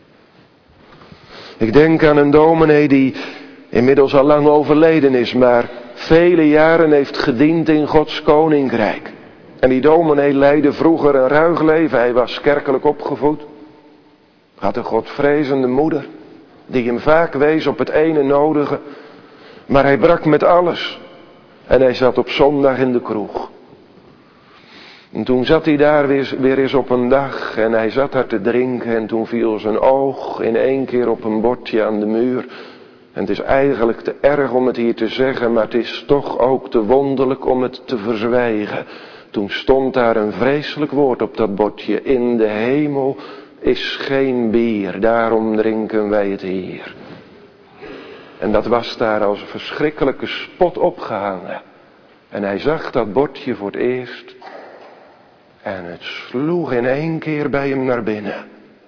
Ik denk aan een dominee die inmiddels al lang overleden is, maar vele jaren heeft gediend in Gods koninkrijk. En die dominee leidde vroeger een ruig leven. Hij was kerkelijk opgevoed. Had een Godvrezende moeder, die hem vaak wees op het ene nodige. Maar hij brak met alles. En hij zat op zondag in de kroeg. En toen zat hij daar weer eens op een dag en hij zat daar te drinken en toen viel zijn oog in één keer op een bordje aan de muur. En het is eigenlijk te erg om het hier te zeggen, maar het is toch ook te wonderlijk om het te verzwijgen. Toen stond daar een vreselijk woord op dat bordje. In de hemel is geen bier, daarom drinken wij het hier. En dat was daar als een verschrikkelijke spot opgehangen. En hij zag dat bordje voor het eerst. En het sloeg in één keer bij hem naar binnen.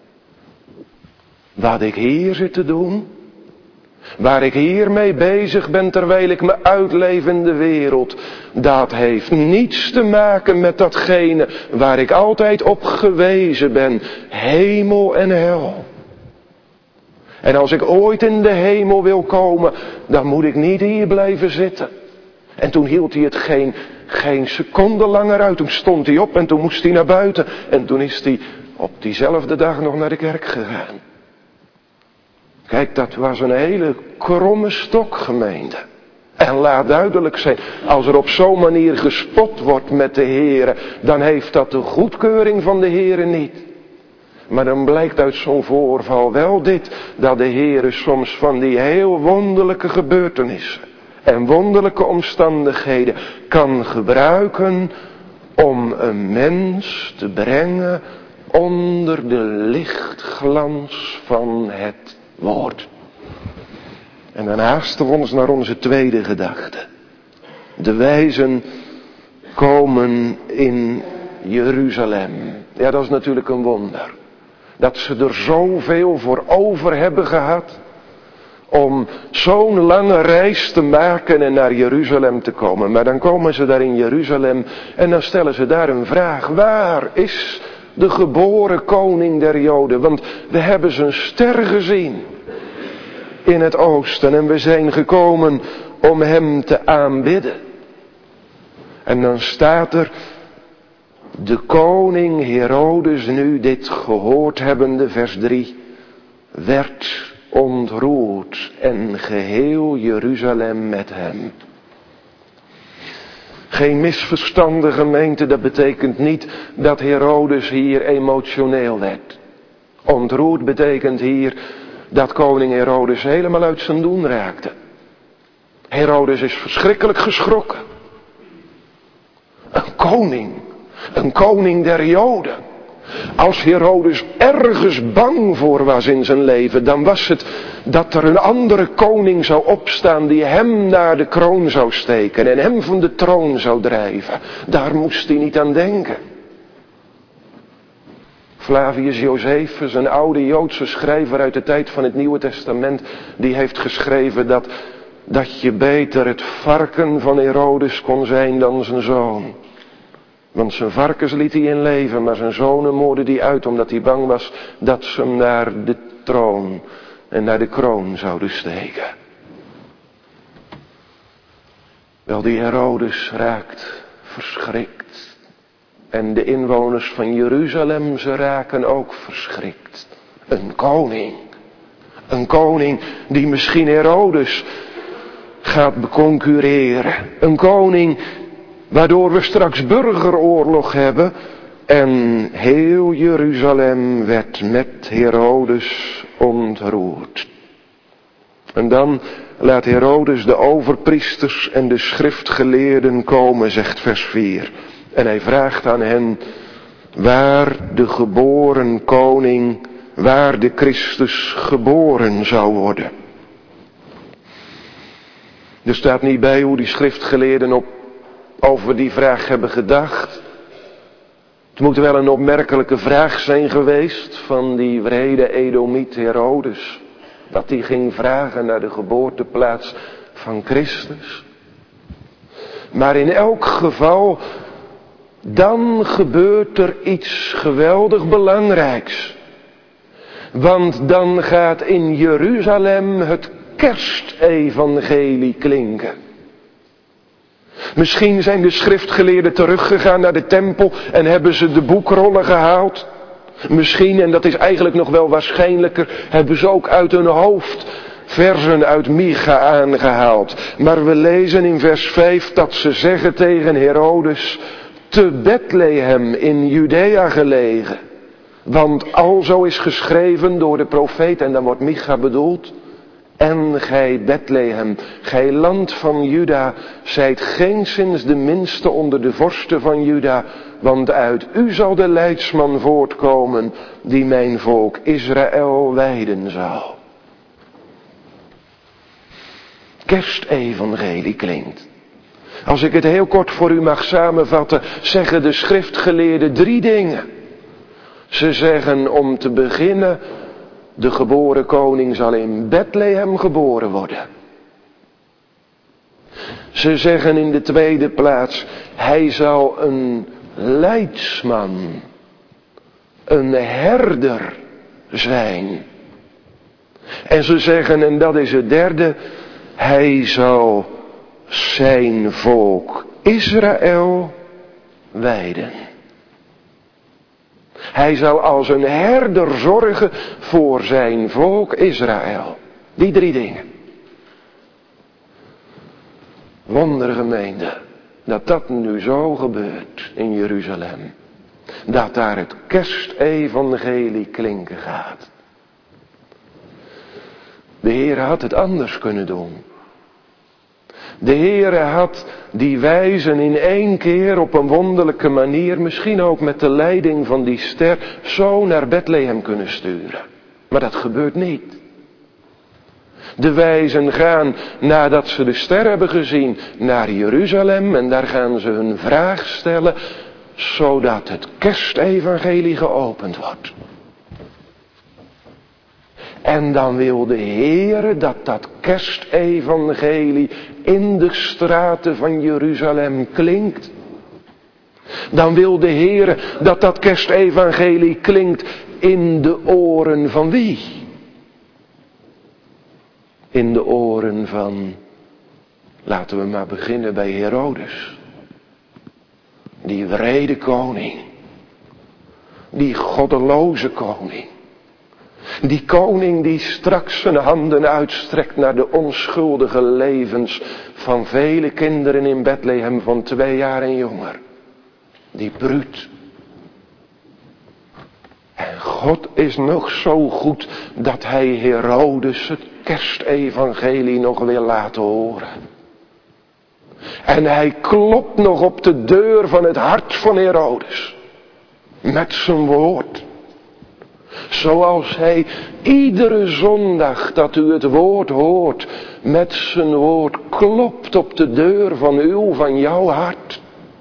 Wat ik hier zit te doen, waar ik hiermee bezig ben terwijl ik me uitleef in de wereld, dat heeft niets te maken met datgene waar ik altijd op gewezen ben, hemel en hel. En als ik ooit in de hemel wil komen, dan moet ik niet hier blijven zitten. En toen hield hij het geen seconde langer uit. Toen stond hij op en toen moest hij naar buiten. En toen is hij op diezelfde dag nog naar de kerk gegaan. Kijk, dat was een hele kromme stok, gemeente. En laat duidelijk zijn, als er op zo'n manier gespot wordt met de Heere, dan heeft dat de goedkeuring van de Heere niet. Maar dan blijkt uit zo'n voorval wel dit, dat de Heere soms van die heel wonderlijke gebeurtenissen en wonderlijke omstandigheden kan gebruiken om een mens te brengen onder de lichtglans van het woord. En dan haasten we ons naar onze tweede gedachte. De wijzen komen in Jeruzalem. Ja, dat is natuurlijk een wonder. Dat ze er zoveel voor over hebben gehad om zo'n lange reis te maken en naar Jeruzalem te komen. Maar dan komen ze daar in Jeruzalem en dan stellen ze daar een vraag. Waar is de geboren koning der Joden? Want we hebben zijn ster gezien in het oosten en we zijn gekomen om hem te aanbidden. En dan staat er, de koning Herodes nu dit gehoord hebbende, vers 3, werd ontroerd en geheel Jeruzalem met hem. Geen misverstande, gemeente, dat betekent niet dat Herodes hier emotioneel werd. Ontroerd betekent hier dat koning Herodes helemaal uit zijn doen raakte. Herodes is verschrikkelijk geschrokken. Een koning der Joden. Als Herodes ergens bang voor was in zijn leven, dan was het dat er een andere koning zou opstaan die hem naar de kroon zou steken en hem van de troon zou drijven. Daar moest hij niet aan denken. Flavius Josephus, een oude Joodse schrijver uit de tijd van het Nieuwe Testament, die heeft geschreven dat je beter het varken van Herodes kon zijn dan zijn zoon. Want zijn varkens liet hij in leven, maar zijn zonen moordde hij uit omdat hij bang was dat ze hem naar de troon en naar de kroon zouden steken. Wel, die Herodes raakt verschrikt. En de inwoners van Jeruzalem, ze raken ook verschrikt. Een koning die misschien Herodes gaat beconcurreren. Een koning waardoor we straks burgeroorlog hebben. En heel Jeruzalem werd met Herodes ontroerd. En dan laat Herodes de overpriesters en de schriftgeleerden komen, zegt vers 4. En hij vraagt aan hen waar de geboren koning, waar de Christus geboren zou worden. Er staat niet bij hoe die schriftgeleerden over die vraag hebben gedacht. Het moet wel een opmerkelijke vraag zijn geweest van die wrede Edomiet Herodes. Dat hij ging vragen naar de geboorteplaats van Christus. Maar in elk geval, dan gebeurt er iets geweldig belangrijks. Want dan gaat in Jeruzalem het kerstevangelie klinken. Misschien zijn de schriftgeleerden teruggegaan naar de tempel en hebben ze de boekrollen gehaald. Misschien, en dat is eigenlijk nog wel waarschijnlijker, hebben ze ook uit hun hoofd versen uit Micha aangehaald. Maar we lezen in vers 5 dat ze zeggen tegen Herodes, te Bethlehem in Judea gelegen. Want alzo is geschreven door de profeet, en dan wordt Micha bedoeld. En gij Bethlehem, gij land van Juda, zijt geenszins de minste onder de vorsten van Juda, want uit u zal de leidsman voortkomen, die mijn volk Israël wijden zal. Kerstevangelie klinkt. Als ik het heel kort voor u mag samenvatten, zeggen de schriftgeleerden 3 dingen. Ze zeggen om te beginnen, de geboren koning zal in Bethlehem geboren worden. Ze zeggen in de tweede plaats, hij zal een leidsman, een herder zijn. En ze zeggen, en dat is het derde, hij zal zijn volk Israël wijden. Hij zal als een herder zorgen voor zijn volk Israël. Die 3 dingen. Wondergemeente, dat nu zo gebeurt in Jeruzalem. Dat daar het kerstevangelie klinken gaat. De Heer had het anders kunnen doen. De Heere had die wijzen in 1 keer op een wonderlijke manier, misschien ook met de leiding van die ster, zo naar Bethlehem kunnen sturen. Maar dat gebeurt niet. De wijzen gaan, nadat ze de ster hebben gezien, naar Jeruzalem en daar gaan ze hun vraag stellen, zodat het kerstevangelie geopend wordt. En dan wil de Heere dat kerstevangelie in de straten van Jeruzalem klinkt. Dan wil de Heere dat kerstevangelie klinkt in de oren van wie? In de oren van, laten we maar beginnen bij Herodes. Die wrede koning. Die goddeloze koning. Die koning die straks zijn handen uitstrekt naar de onschuldige levens van vele kinderen in Bethlehem van 2 jaar en jonger. Die bruut. En God is nog zo goed dat hij Herodes het kerstevangelie nog wil laten horen. En hij klopt nog op de deur van het hart van Herodes. Met zijn woord. Zoals hij iedere zondag dat u het woord hoort, met zijn woord klopt op de deur van jouw hart.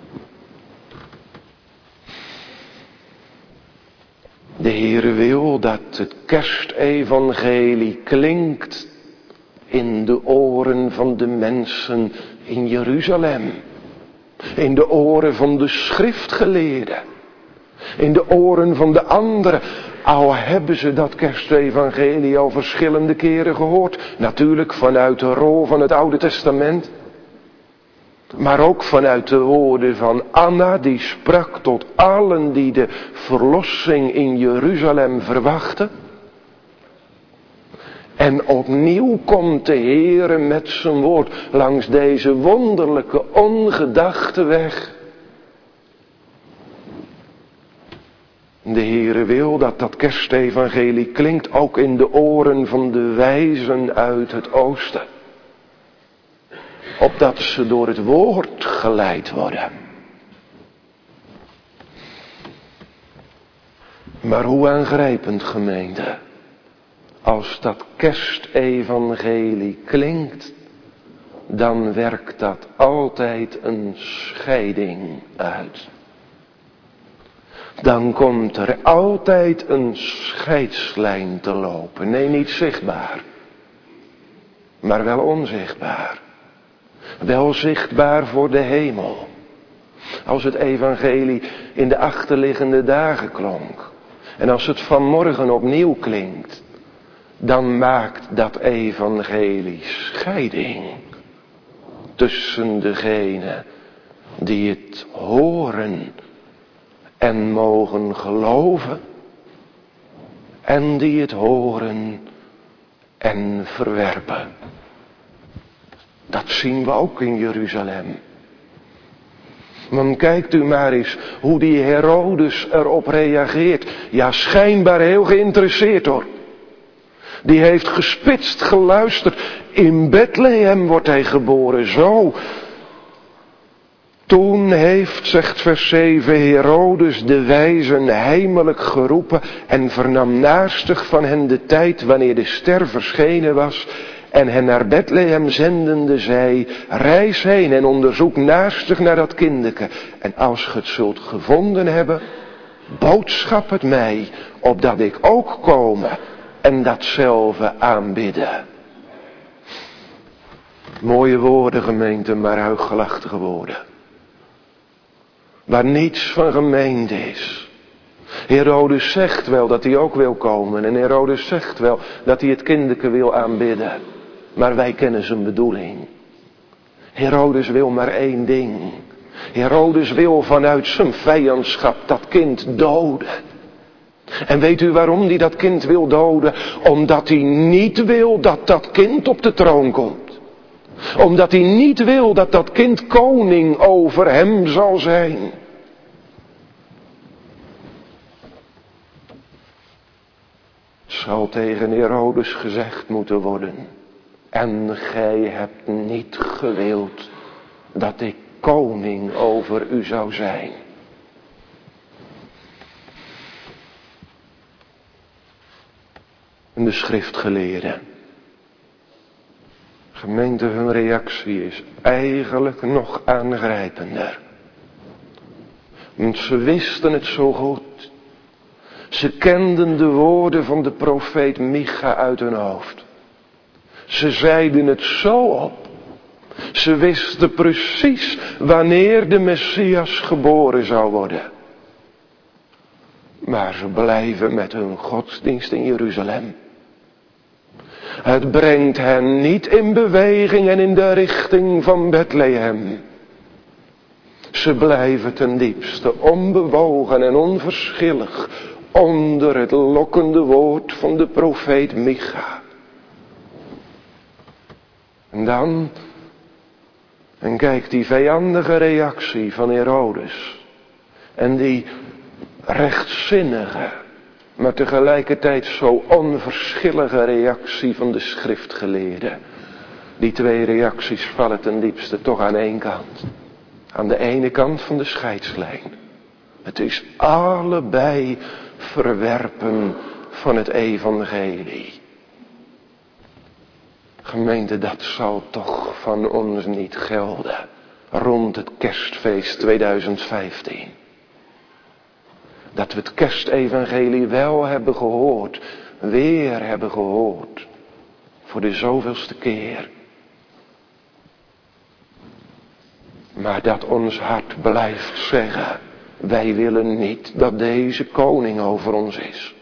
De Heere wil dat het kerstevangelie klinkt in de oren van de mensen in Jeruzalem. In de oren van de schriftgeleerden. In de oren van de anderen. Al hebben ze dat kerstevangelie al verschillende keren gehoord. Natuurlijk vanuit de rol van het Oude Testament. Maar ook vanuit de woorden van Anna, die sprak tot allen die de verlossing in Jeruzalem verwachten. En opnieuw komt de Heere met zijn woord langs deze wonderlijke ongedachte weg. De Heere wil dat kerstevangelie klinkt ook in de oren van de wijzen uit het oosten. Opdat ze door het woord geleid worden. Maar hoe aangrijpend, gemeente, als dat kerstevangelie klinkt, dan werkt dat altijd een scheiding uit. Dan komt er altijd een scheidslijn te lopen. Nee, niet zichtbaar, maar wel onzichtbaar. Wel zichtbaar voor de hemel. Als het evangelie in de achterliggende dagen klonk. En als het vanmorgen opnieuw klinkt. Dan maakt dat evangelie scheiding. Tussen degenen die het horen en mogen geloven. En die het horen en verwerpen. Dat zien we ook in Jeruzalem. Want kijkt u maar eens hoe die Herodes erop reageert. Ja, schijnbaar heel geïnteresseerd hoor. Die heeft gespitst geluisterd. In Bethlehem wordt hij geboren, zo. Toen heeft, zegt vers 7, Herodes de wijzen heimelijk geroepen en vernam naarstig van hen de tijd wanneer de ster verschenen was. En hen naar Bethlehem zendende zei, reis heen en onderzoek naarstig naar dat kindeke. En als ge het zult gevonden hebben, boodschap het mij, opdat ik ook komen en datzelfde aanbidden. Mooie woorden, gemeente, maar huichelachtige woorden. Waar niets van gemeend is. Herodes zegt wel dat hij ook wil komen. En Herodes zegt wel dat hij het kindeke wil aanbidden. Maar wij kennen zijn bedoeling. Herodes wil maar één ding. Herodes wil vanuit zijn vijandschap dat kind doden. En weet u waarom hij dat kind wil doden? Omdat hij niet wil dat dat kind op de troon komt. Omdat hij niet wil dat dat kind koning over hem zal zijn. Zal tegen Herodes gezegd moeten worden. En gij hebt niet gewild dat ik koning over u zou zijn. En de schriftgeleerden. Gemeente, hun reactie is eigenlijk nog aangrijpender. Want ze wisten het zo goed. Ze kenden de woorden van de profeet Micha uit hun hoofd. Ze zeiden het zo op. Ze wisten precies wanneer de Messias geboren zou worden. Maar ze blijven met hun godsdienst in Jeruzalem. Het brengt hen niet in beweging en in de richting van Bethlehem. Ze blijven ten diepste onbewogen en onverschillig onder het lokkende woord van de profeet Micha. En dan, en kijk die vijandige reactie van Herodes. En die rechtzinnige, maar tegelijkertijd zo onverschillige reactie van de schriftgeleerden. Die twee reacties vallen ten diepste toch aan één kant. Aan de ene kant van de scheidslijn. Het is allebei verwerpen van het evangelie. Gemeente, dat zal toch van ons niet gelden. Rond het kerstfeest 2015. Dat we het kerstevangelie wel hebben gehoord. Weer hebben gehoord. Voor de zoveelste keer. Maar dat ons hart blijft zeggen. Wij willen niet dat deze koning over ons is.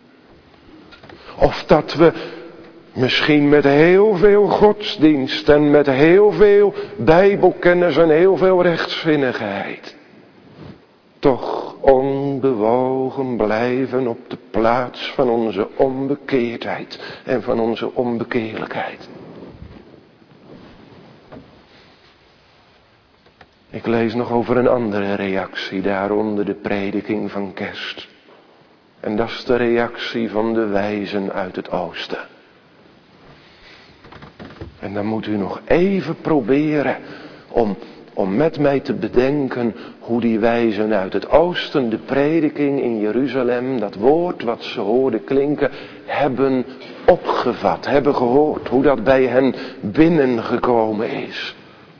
Of dat we misschien met heel veel godsdienst en met heel veel bijbelkennis en heel veel rechtzinnigheid. Toch onbewogen blijven op de plaats van onze onbekeerdheid en van onze onbekeerlijkheid. Ik lees nog over een andere reactie daaronder de prediking van kerst. En dat is de reactie van de wijzen uit het oosten. En dan moet u nog even proberen om met mij te bedenken hoe die wijzen uit het oosten de prediking in Jeruzalem, dat woord wat ze hoorden klinken, hebben opgevat, hebben gehoord, hoe dat bij hen binnengekomen is.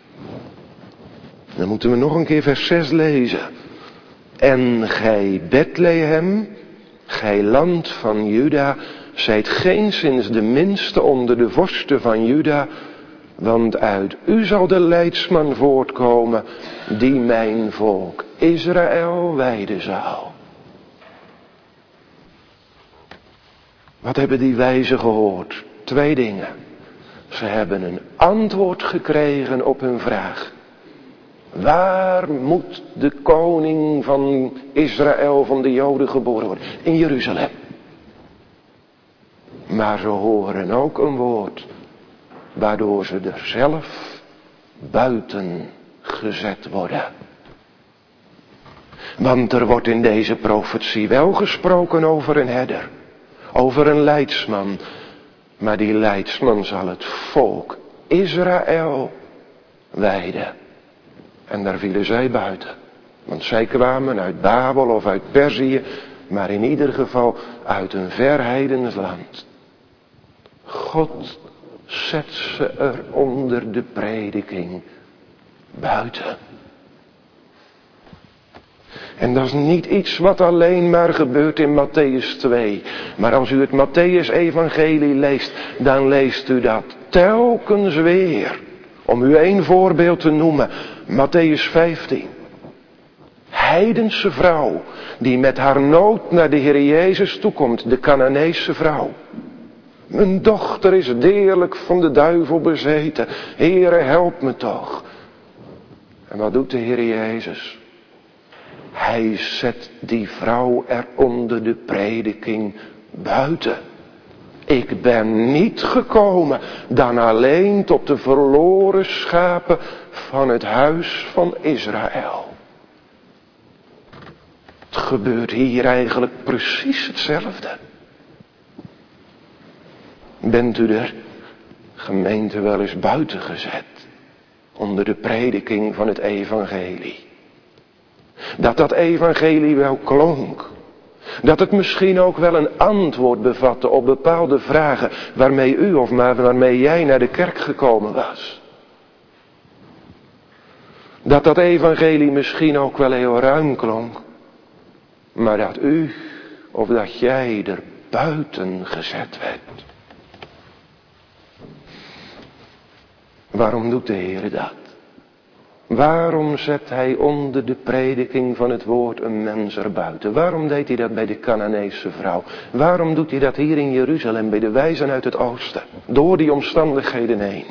Dan moeten we nog een keer vers 6 lezen. En gij Bethlehem, gij land van Juda, zijt geenszins de minste onder de vorsten van Juda, want uit u zal de leidsman voortkomen die mijn volk Israël wijden zal. Wat hebben die wijzen gehoord? 2 dingen. Ze hebben een antwoord gekregen op hun vraag. Waar moet de koning van Israël, van de Joden, geboren worden? In Jeruzalem. Maar ze horen ook een woord waardoor ze er zelf buiten gezet worden. Want er wordt in deze profetie wel gesproken over een herder, over een leidsman. Maar die leidsman zal het volk Israël wijden. En daar vielen zij buiten. Want zij kwamen uit Babel of uit Perzië, maar in ieder geval uit een ver heidens land. God zet ze er onder de prediking buiten. En dat is niet iets wat alleen maar gebeurt in Mattheüs 2. Maar als u het Mattheüs-evangelie leest, dan leest u dat telkens weer. Om u 1 voorbeeld te noemen, Mattheüs 15. Heidense vrouw, die met haar nood naar de Heer Jezus toekomt, de Cananeese vrouw. Mijn dochter is deerlijk van de duivel bezeten. Heere, help me toch. En wat doet de Heer Jezus? Hij zet die vrouw er onder de prediking buiten. Ik ben niet gekomen dan alleen tot de verloren schapen van het huis van Israël. Het gebeurt hier eigenlijk precies hetzelfde. Bent u er, gemeente, wel eens buiten gezet onder de prediking van het evangelie? Dat evangelie wel klonk. Dat het misschien ook wel een antwoord bevatte op bepaalde vragen waarmee u of waarmee jij naar de kerk gekomen was. Dat evangelie misschien ook wel heel ruim klonk. Maar dat u of dat jij er buiten gezet werd. Waarom doet de Heer dat? Waarom zet hij onder de prediking van het woord een mens erbuiten? Waarom deed hij dat bij de Cananeese vrouw? Waarom doet hij dat hier in Jeruzalem bij de wijzen uit het oosten? Door die omstandigheden heen.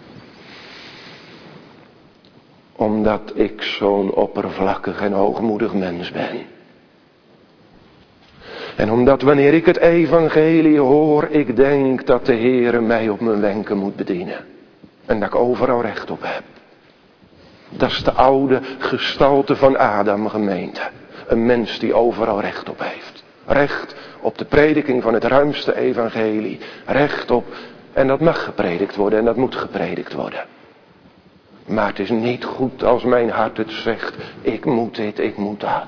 Omdat ik zo'n oppervlakkig en hoogmoedig mens ben. En omdat wanneer ik het evangelie hoor, ik denk dat de Heer mij op mijn wenken moet bedienen. En dat ik overal recht op heb. Dat is de oude gestalte van Adam, gemeente. Een mens die overal recht op heeft. Recht op de prediking van het ruimste evangelie. Recht op, en dat mag gepredikt worden en dat moet gepredikt worden. Maar het is niet goed als mijn hart het zegt, ik moet dit, ik moet dat.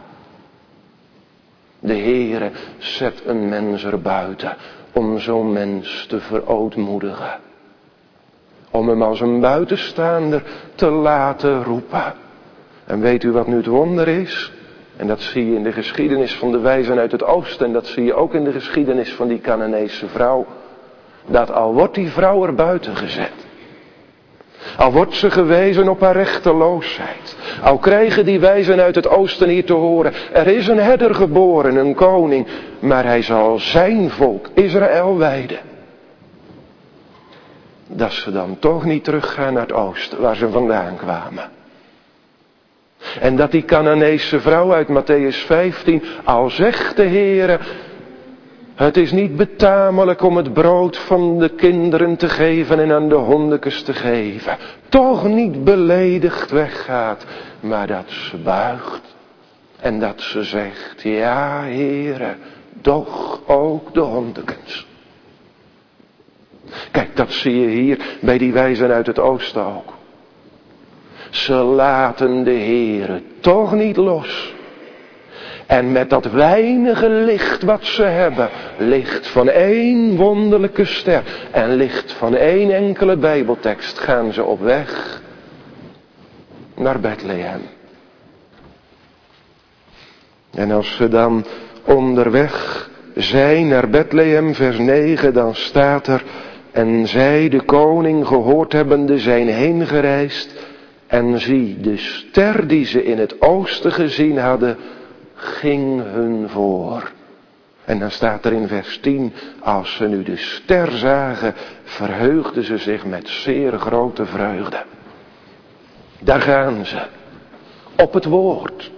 De Heere zet een mens erbuiten om zo'n mens te verootmoedigen. Om hem als een buitenstaander te laten roepen. En weet u wat nu het wonder is? En dat zie je in de geschiedenis van de wijzen uit het oosten. En dat zie je ook in de geschiedenis van die Cananeese vrouw. Dat al wordt die vrouw er buiten gezet. Al wordt ze gewezen op haar rechteloosheid. Al krijgen die wijzen uit het oosten hier te horen. Er is een herder geboren, een koning. Maar hij zal zijn volk Israël wijden. Dat ze dan toch niet teruggaan naar het oosten, waar ze vandaan kwamen. En dat die Cananeese vrouw uit Mattheüs 15, al zegt de Heere, het is niet betamelijk om het brood van de kinderen te geven en aan de hondekes te geven. Toch niet beledigd weggaat, maar dat ze buigt. En dat ze zegt, ja Heere, doch ook de hondekes. Kijk, dat zie je hier bij die wijzen uit het oosten ook. Ze laten de Heere toch niet los. En met dat weinige licht wat ze hebben, licht van één wonderlijke ster en licht van één enkele Bijbeltekst, gaan ze op weg naar Bethlehem. En als ze dan onderweg zijn naar Bethlehem, vers 9, dan staat er: en zij, de koning gehoord hebbende, zijn heen gereisd. En zie, de ster die ze in het oosten gezien hadden, ging hun voor. En dan staat er in vers 10, als ze nu de ster zagen, verheugden ze zich met zeer grote vreugde. Daar gaan ze, op het woord.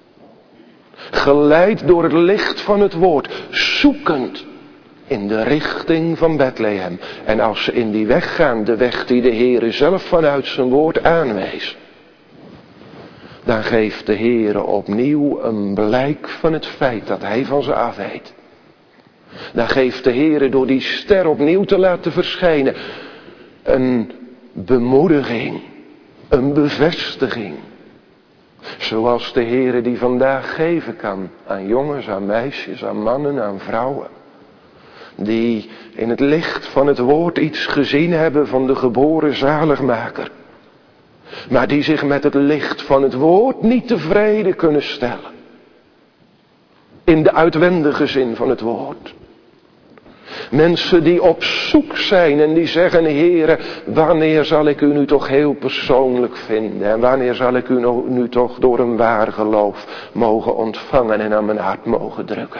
Geleid door het licht van het woord, zoekend in de richting van Bethlehem. En als ze in die weg gaan, de weg die de Heere zelf vanuit zijn woord aanwees, dan geeft de Heere opnieuw een blijk van het feit dat hij van ze afweet. Dan geeft de Heere door die ster opnieuw te laten verschijnen een bemoediging, een bevestiging. Zoals de Heere die vandaag geven kan aan jongens, aan meisjes, aan mannen, aan vrouwen. Die in het licht van het woord iets gezien hebben van de geboren zaligmaker. Maar die zich met het licht van het woord niet tevreden kunnen stellen. In de uitwendige zin van het woord. Mensen die op zoek zijn en die zeggen: Heere, wanneer zal ik u nu toch heel persoonlijk vinden? En wanneer zal ik u nu toch door een waar geloof mogen ontvangen en aan mijn hart mogen drukken?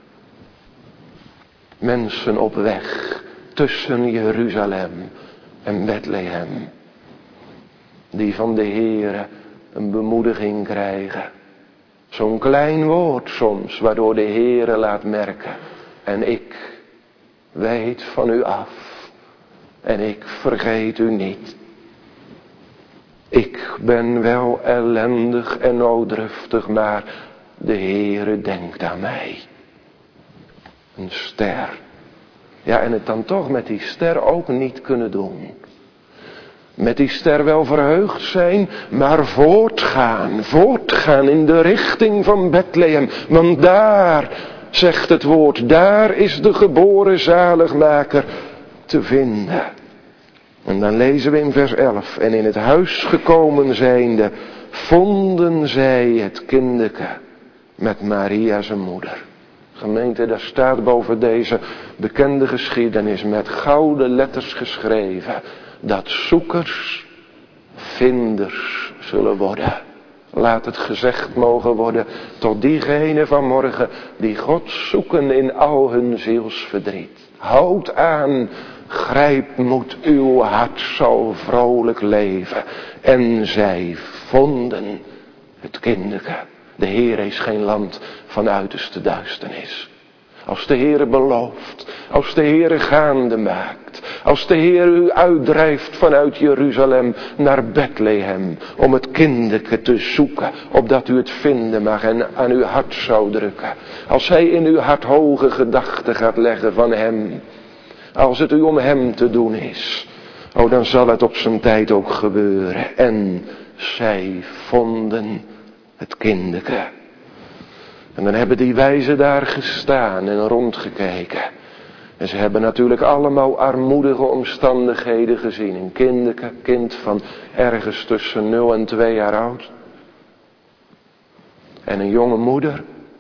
Mensen op weg tussen Jeruzalem en Bethlehem. Die van de Heere een bemoediging krijgen. Zo'n klein woord soms, waardoor de Heere laat merken: en ik weet van u af. En ik vergeet u niet. Ik ben wel ellendig en nooddruftig, maar de Heere denkt aan mij. Een ster. Ja, en het dan toch met die ster ook niet kunnen doen. Met die ster wel verheugd zijn, maar voortgaan in de richting van Bethlehem. Want daar, zegt het woord, daar is de geboren zaligmaker te vinden. En dan lezen we in vers 11. En in het huis gekomen zijnde, vonden zij het kindeke met Maria zijn moeder. Gemeente, daar staat boven deze bekende geschiedenis met gouden letters geschreven dat zoekers vinders zullen worden. Laat het gezegd mogen worden tot diegenen vanmorgen die God zoeken in al hun zielsverdriet. Houd aan, grijp moed, uw hart zal vrolijk leven. En zij vonden het kindeke. De Heer is geen land van uiterste duisternis. Als de Heer belooft, als de Heer gaande maakt, als de Heer u uitdrijft vanuit Jeruzalem naar Bethlehem, om het kindeke te zoeken, opdat u het vinden mag en aan uw hart zou drukken. Als Hij in uw hart hoge gedachten gaat leggen van Hem, als het u om Hem te doen is, dan zal het op zijn tijd ook gebeuren. En zij vonden het kindeke. En dan hebben die wijzen daar gestaan en rondgekeken. En ze hebben natuurlijk allemaal armoedige omstandigheden gezien. Een kindeke, kind van ergens tussen 0 en 2 jaar oud. En een jonge moeder.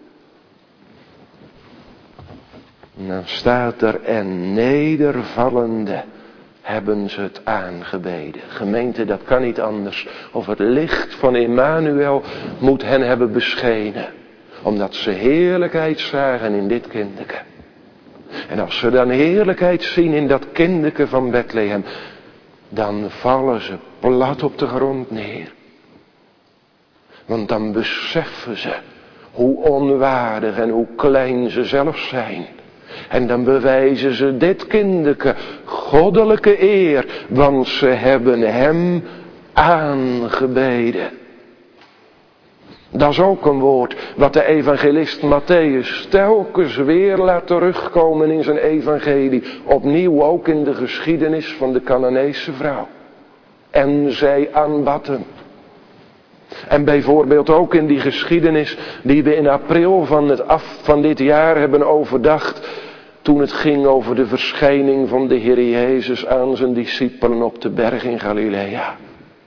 En dan staat er: en nedervallende hebben ze het aangebeden. Gemeente, dat kan niet anders. Of het licht van Emmanuel moet hen hebben beschenen. Omdat ze heerlijkheid zagen in dit kindeke. En als ze dan heerlijkheid zien in dat kindeke van Bethlehem, dan vallen ze plat op de grond neer. Want dan beseffen ze hoe onwaardig en hoe klein ze zelf zijn. En dan bewijzen ze dit kindeke goddelijke eer, want ze hebben hem aangebeden. Dat is ook een woord wat de evangelist Mattheüs telkens weer laat terugkomen in zijn evangelie. Opnieuw ook in de geschiedenis van de Canaanese vrouw. En zij aanbad hem. En bijvoorbeeld ook in die geschiedenis die we in april van dit jaar hebben overdacht, toen het ging over de verschijning van de Heer Jezus aan zijn discipelen op de berg in Galilea.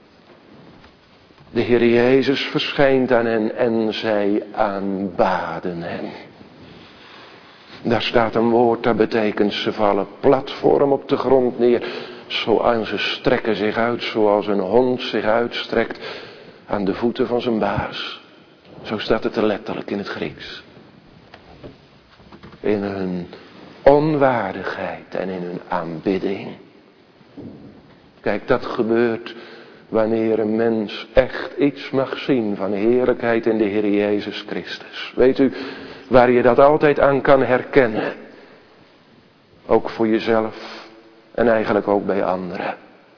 De Heer Jezus verschijnt aan hen en zij aanbaden hem. Daar staat een woord, dat betekent ze vallen platform op de grond neer. En ze strekken zich uit zoals een hond zich uitstrekt aan de voeten van zijn baas. Zo staat het er letterlijk in het Grieks. In hun onwaardigheid en in hun aanbidding. Kijk, dat gebeurt wanneer een mens echt iets mag zien van heerlijkheid in de Heer Jezus Christus. Weet u waar je dat altijd aan kan herkennen? Ook voor jezelf en eigenlijk ook bij anderen.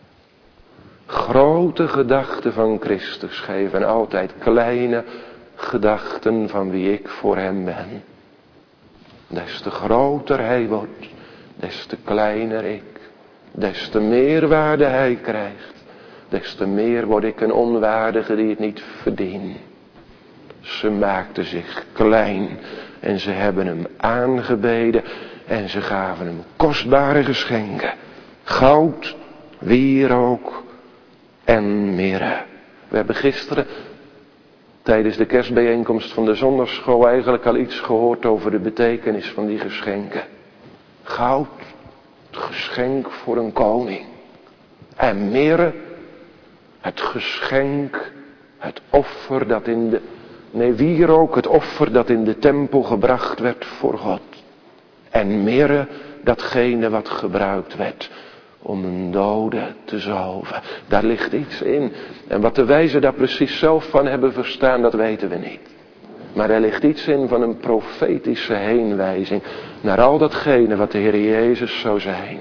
Grote gedachten van Christus geven altijd kleine gedachten van wie ik voor hem ben. Des te groter hij wordt, des te kleiner ik. Des te meer waarde hij krijgt, des te meer word ik een onwaardige die het niet verdient. Ze maakten zich klein en ze hebben hem aangebeden en ze gaven hem kostbare geschenken. Goud, wierook en mirre. We hebben gisteren tijdens de kerstbijeenkomst van de zondagschool eigenlijk al iets gehoord over de betekenis van die geschenken. Goud, het geschenk voor een koning. En mirre, het geschenk, het offer dat wierook, het offer dat in de tempel gebracht werd voor God. En mirre, datgene wat gebruikt werd om een dode te zalven. Daar ligt iets in. En wat de wijzen daar precies zelf van hebben verstaan, dat weten we niet. Maar er ligt iets in van een profetische heenwijzing naar al datgene wat de Heer Jezus zou zijn.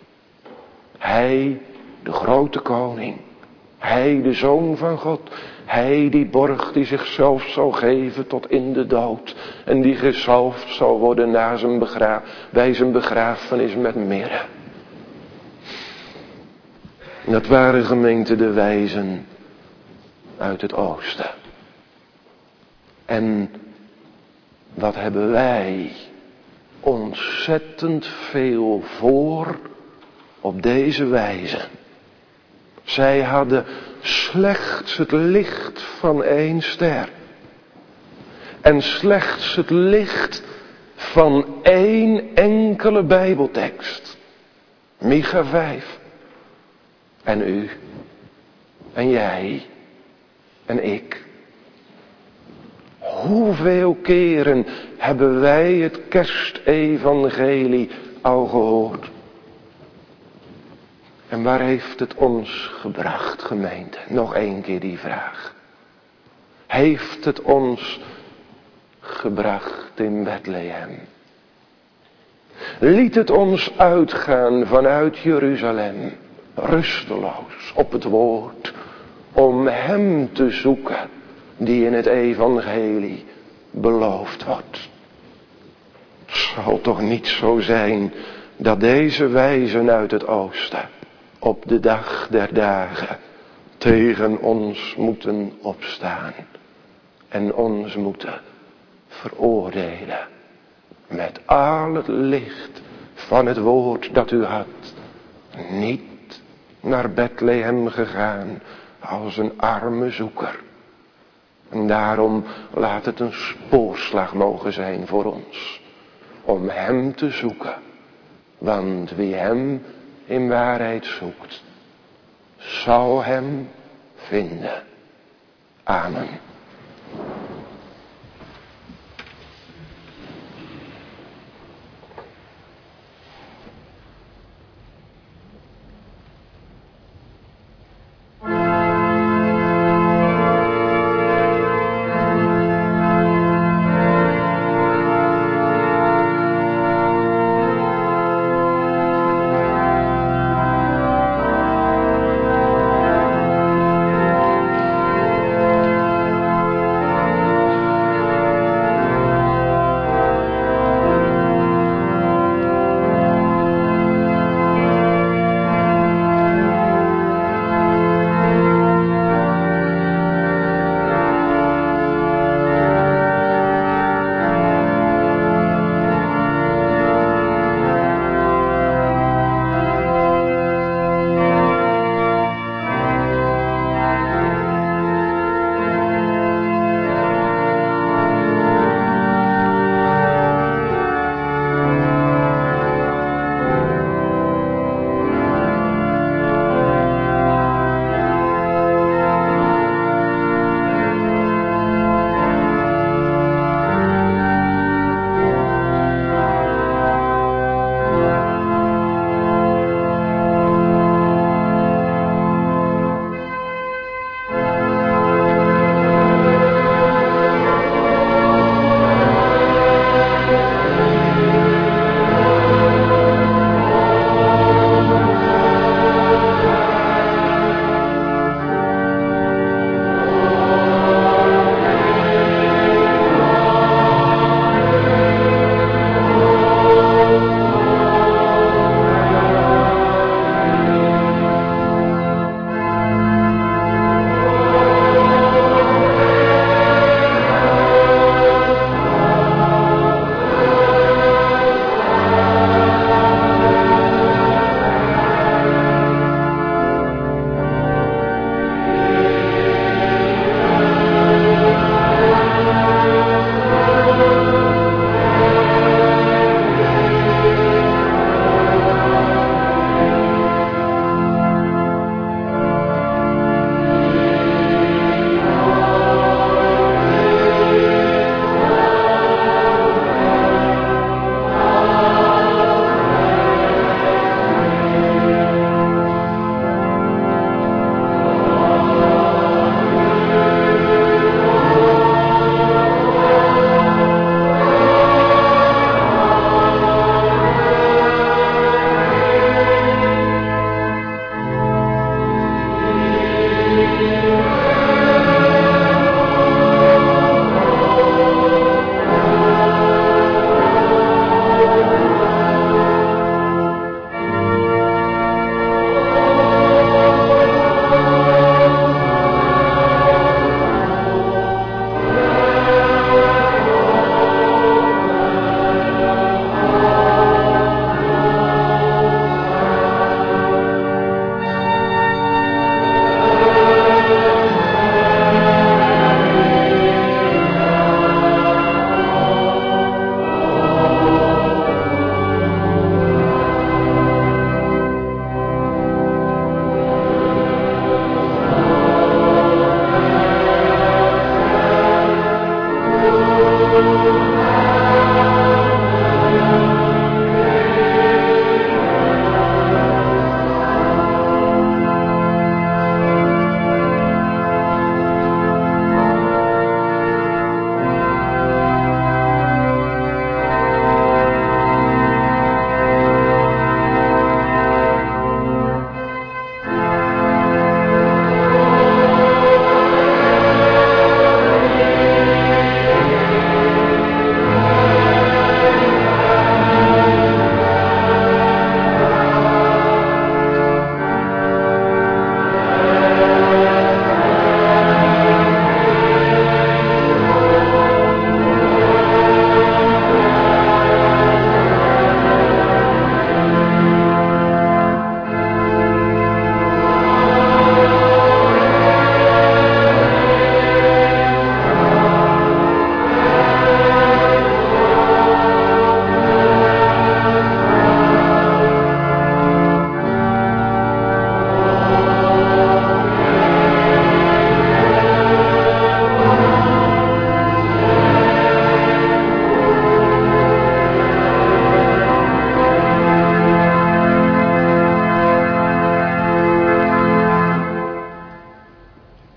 Hij, de grote koning. Hij, de Zoon van God. Hij, die borg die zichzelf zal geven tot in de dood. En die gezalfd zal worden bij zijn begrafenis met mirre. Dat waren gemeente de wijzen uit het oosten. En wat hebben wij ontzettend veel voor op deze wijze. Zij hadden slechts het licht van 1 ster. En slechts het licht van 1 enkele Bijbeltekst. Micha 5. En u. En jij. En ik. Hoeveel keren hebben wij het kerstevangelie al gehoord? En waar heeft het ons gebracht, gemeente? Nog 1 keer die vraag. Heeft het ons gebracht in Bethlehem? Liet het ons uitgaan vanuit Jeruzalem, rusteloos op het woord, om hem te zoeken die in het evangelie beloofd wordt? Het zal toch niet zo zijn dat deze wijzen uit het oosten op de dag der dagen tegen ons moeten opstaan en ons moeten veroordelen met al het licht van het woord dat u had, niet naar Bethlehem gegaan als een arme zoeker. En daarom laat het een spoorslag mogen zijn voor ons om hem te zoeken, want wie hem in waarheid zoekt, zal hem vinden. Amen.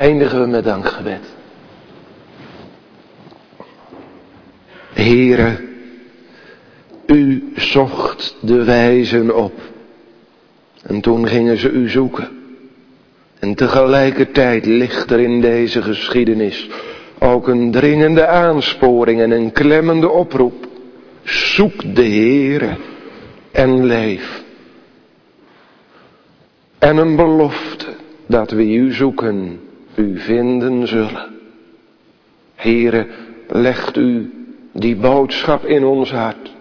Eindigen we met dankgebed. Heere, u zocht de wijzen op. En toen gingen ze u zoeken. En tegelijkertijd ligt er in deze geschiedenis ook een dringende aansporing en een klemmende oproep. Zoek de Heere en leef. En een belofte dat wie u zoeken, u vinden zullen. Heere, legt u die boodschap in ons hart.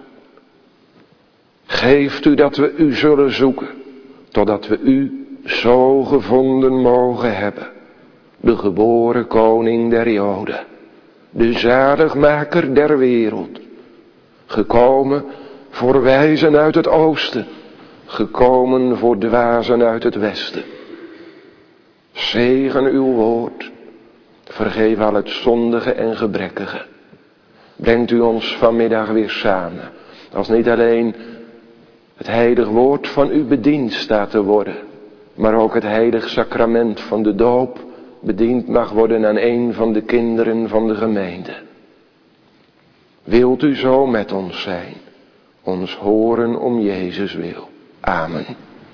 Geeft u dat we u zullen zoeken, totdat we u zo gevonden mogen hebben. De geboren koning der Joden, de zaligmaker der wereld. Gekomen voor wijzen uit het oosten, gekomen voor dwazen uit het westen. Zegen uw woord, vergeef al het zondige en gebrekkige. Brengt u ons vanmiddag weer samen, als niet alleen het heilig woord van u bediend staat te worden, maar ook het heilig sacrament van de doop bediend mag worden aan een van de kinderen van de gemeente. Wilt u zo met ons zijn, ons horen om Jezus wil. Amen.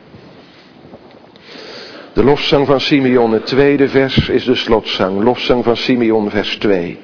De lofzang van Simeon, het tweede vers, is de slotzang. Lofzang van Simeon, vers 2.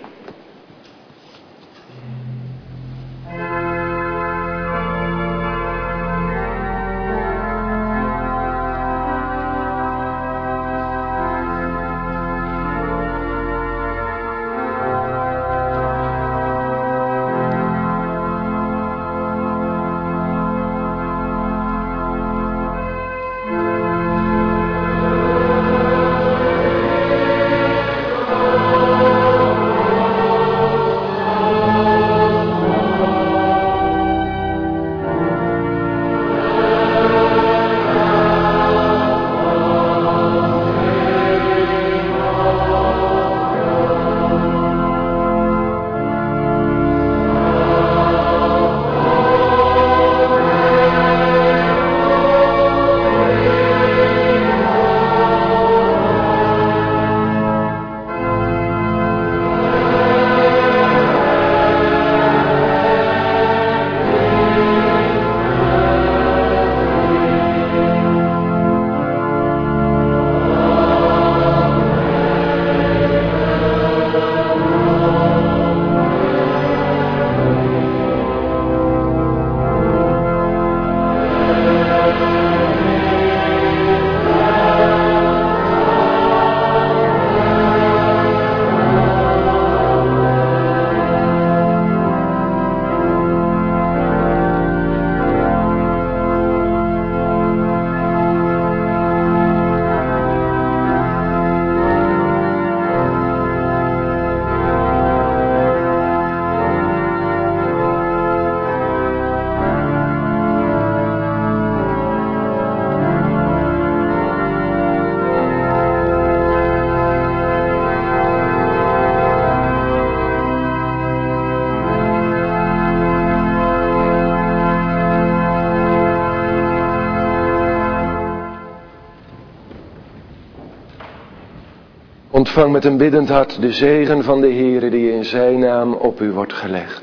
Ontvang met een biddend hart de zegen van de Heere die in zijn naam op u wordt gelegd.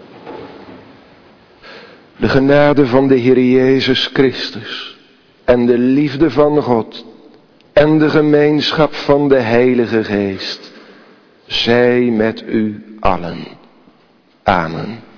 De genade van de Heer Jezus Christus en de liefde van God en de gemeenschap van de Heilige Geest zij met u allen. Amen.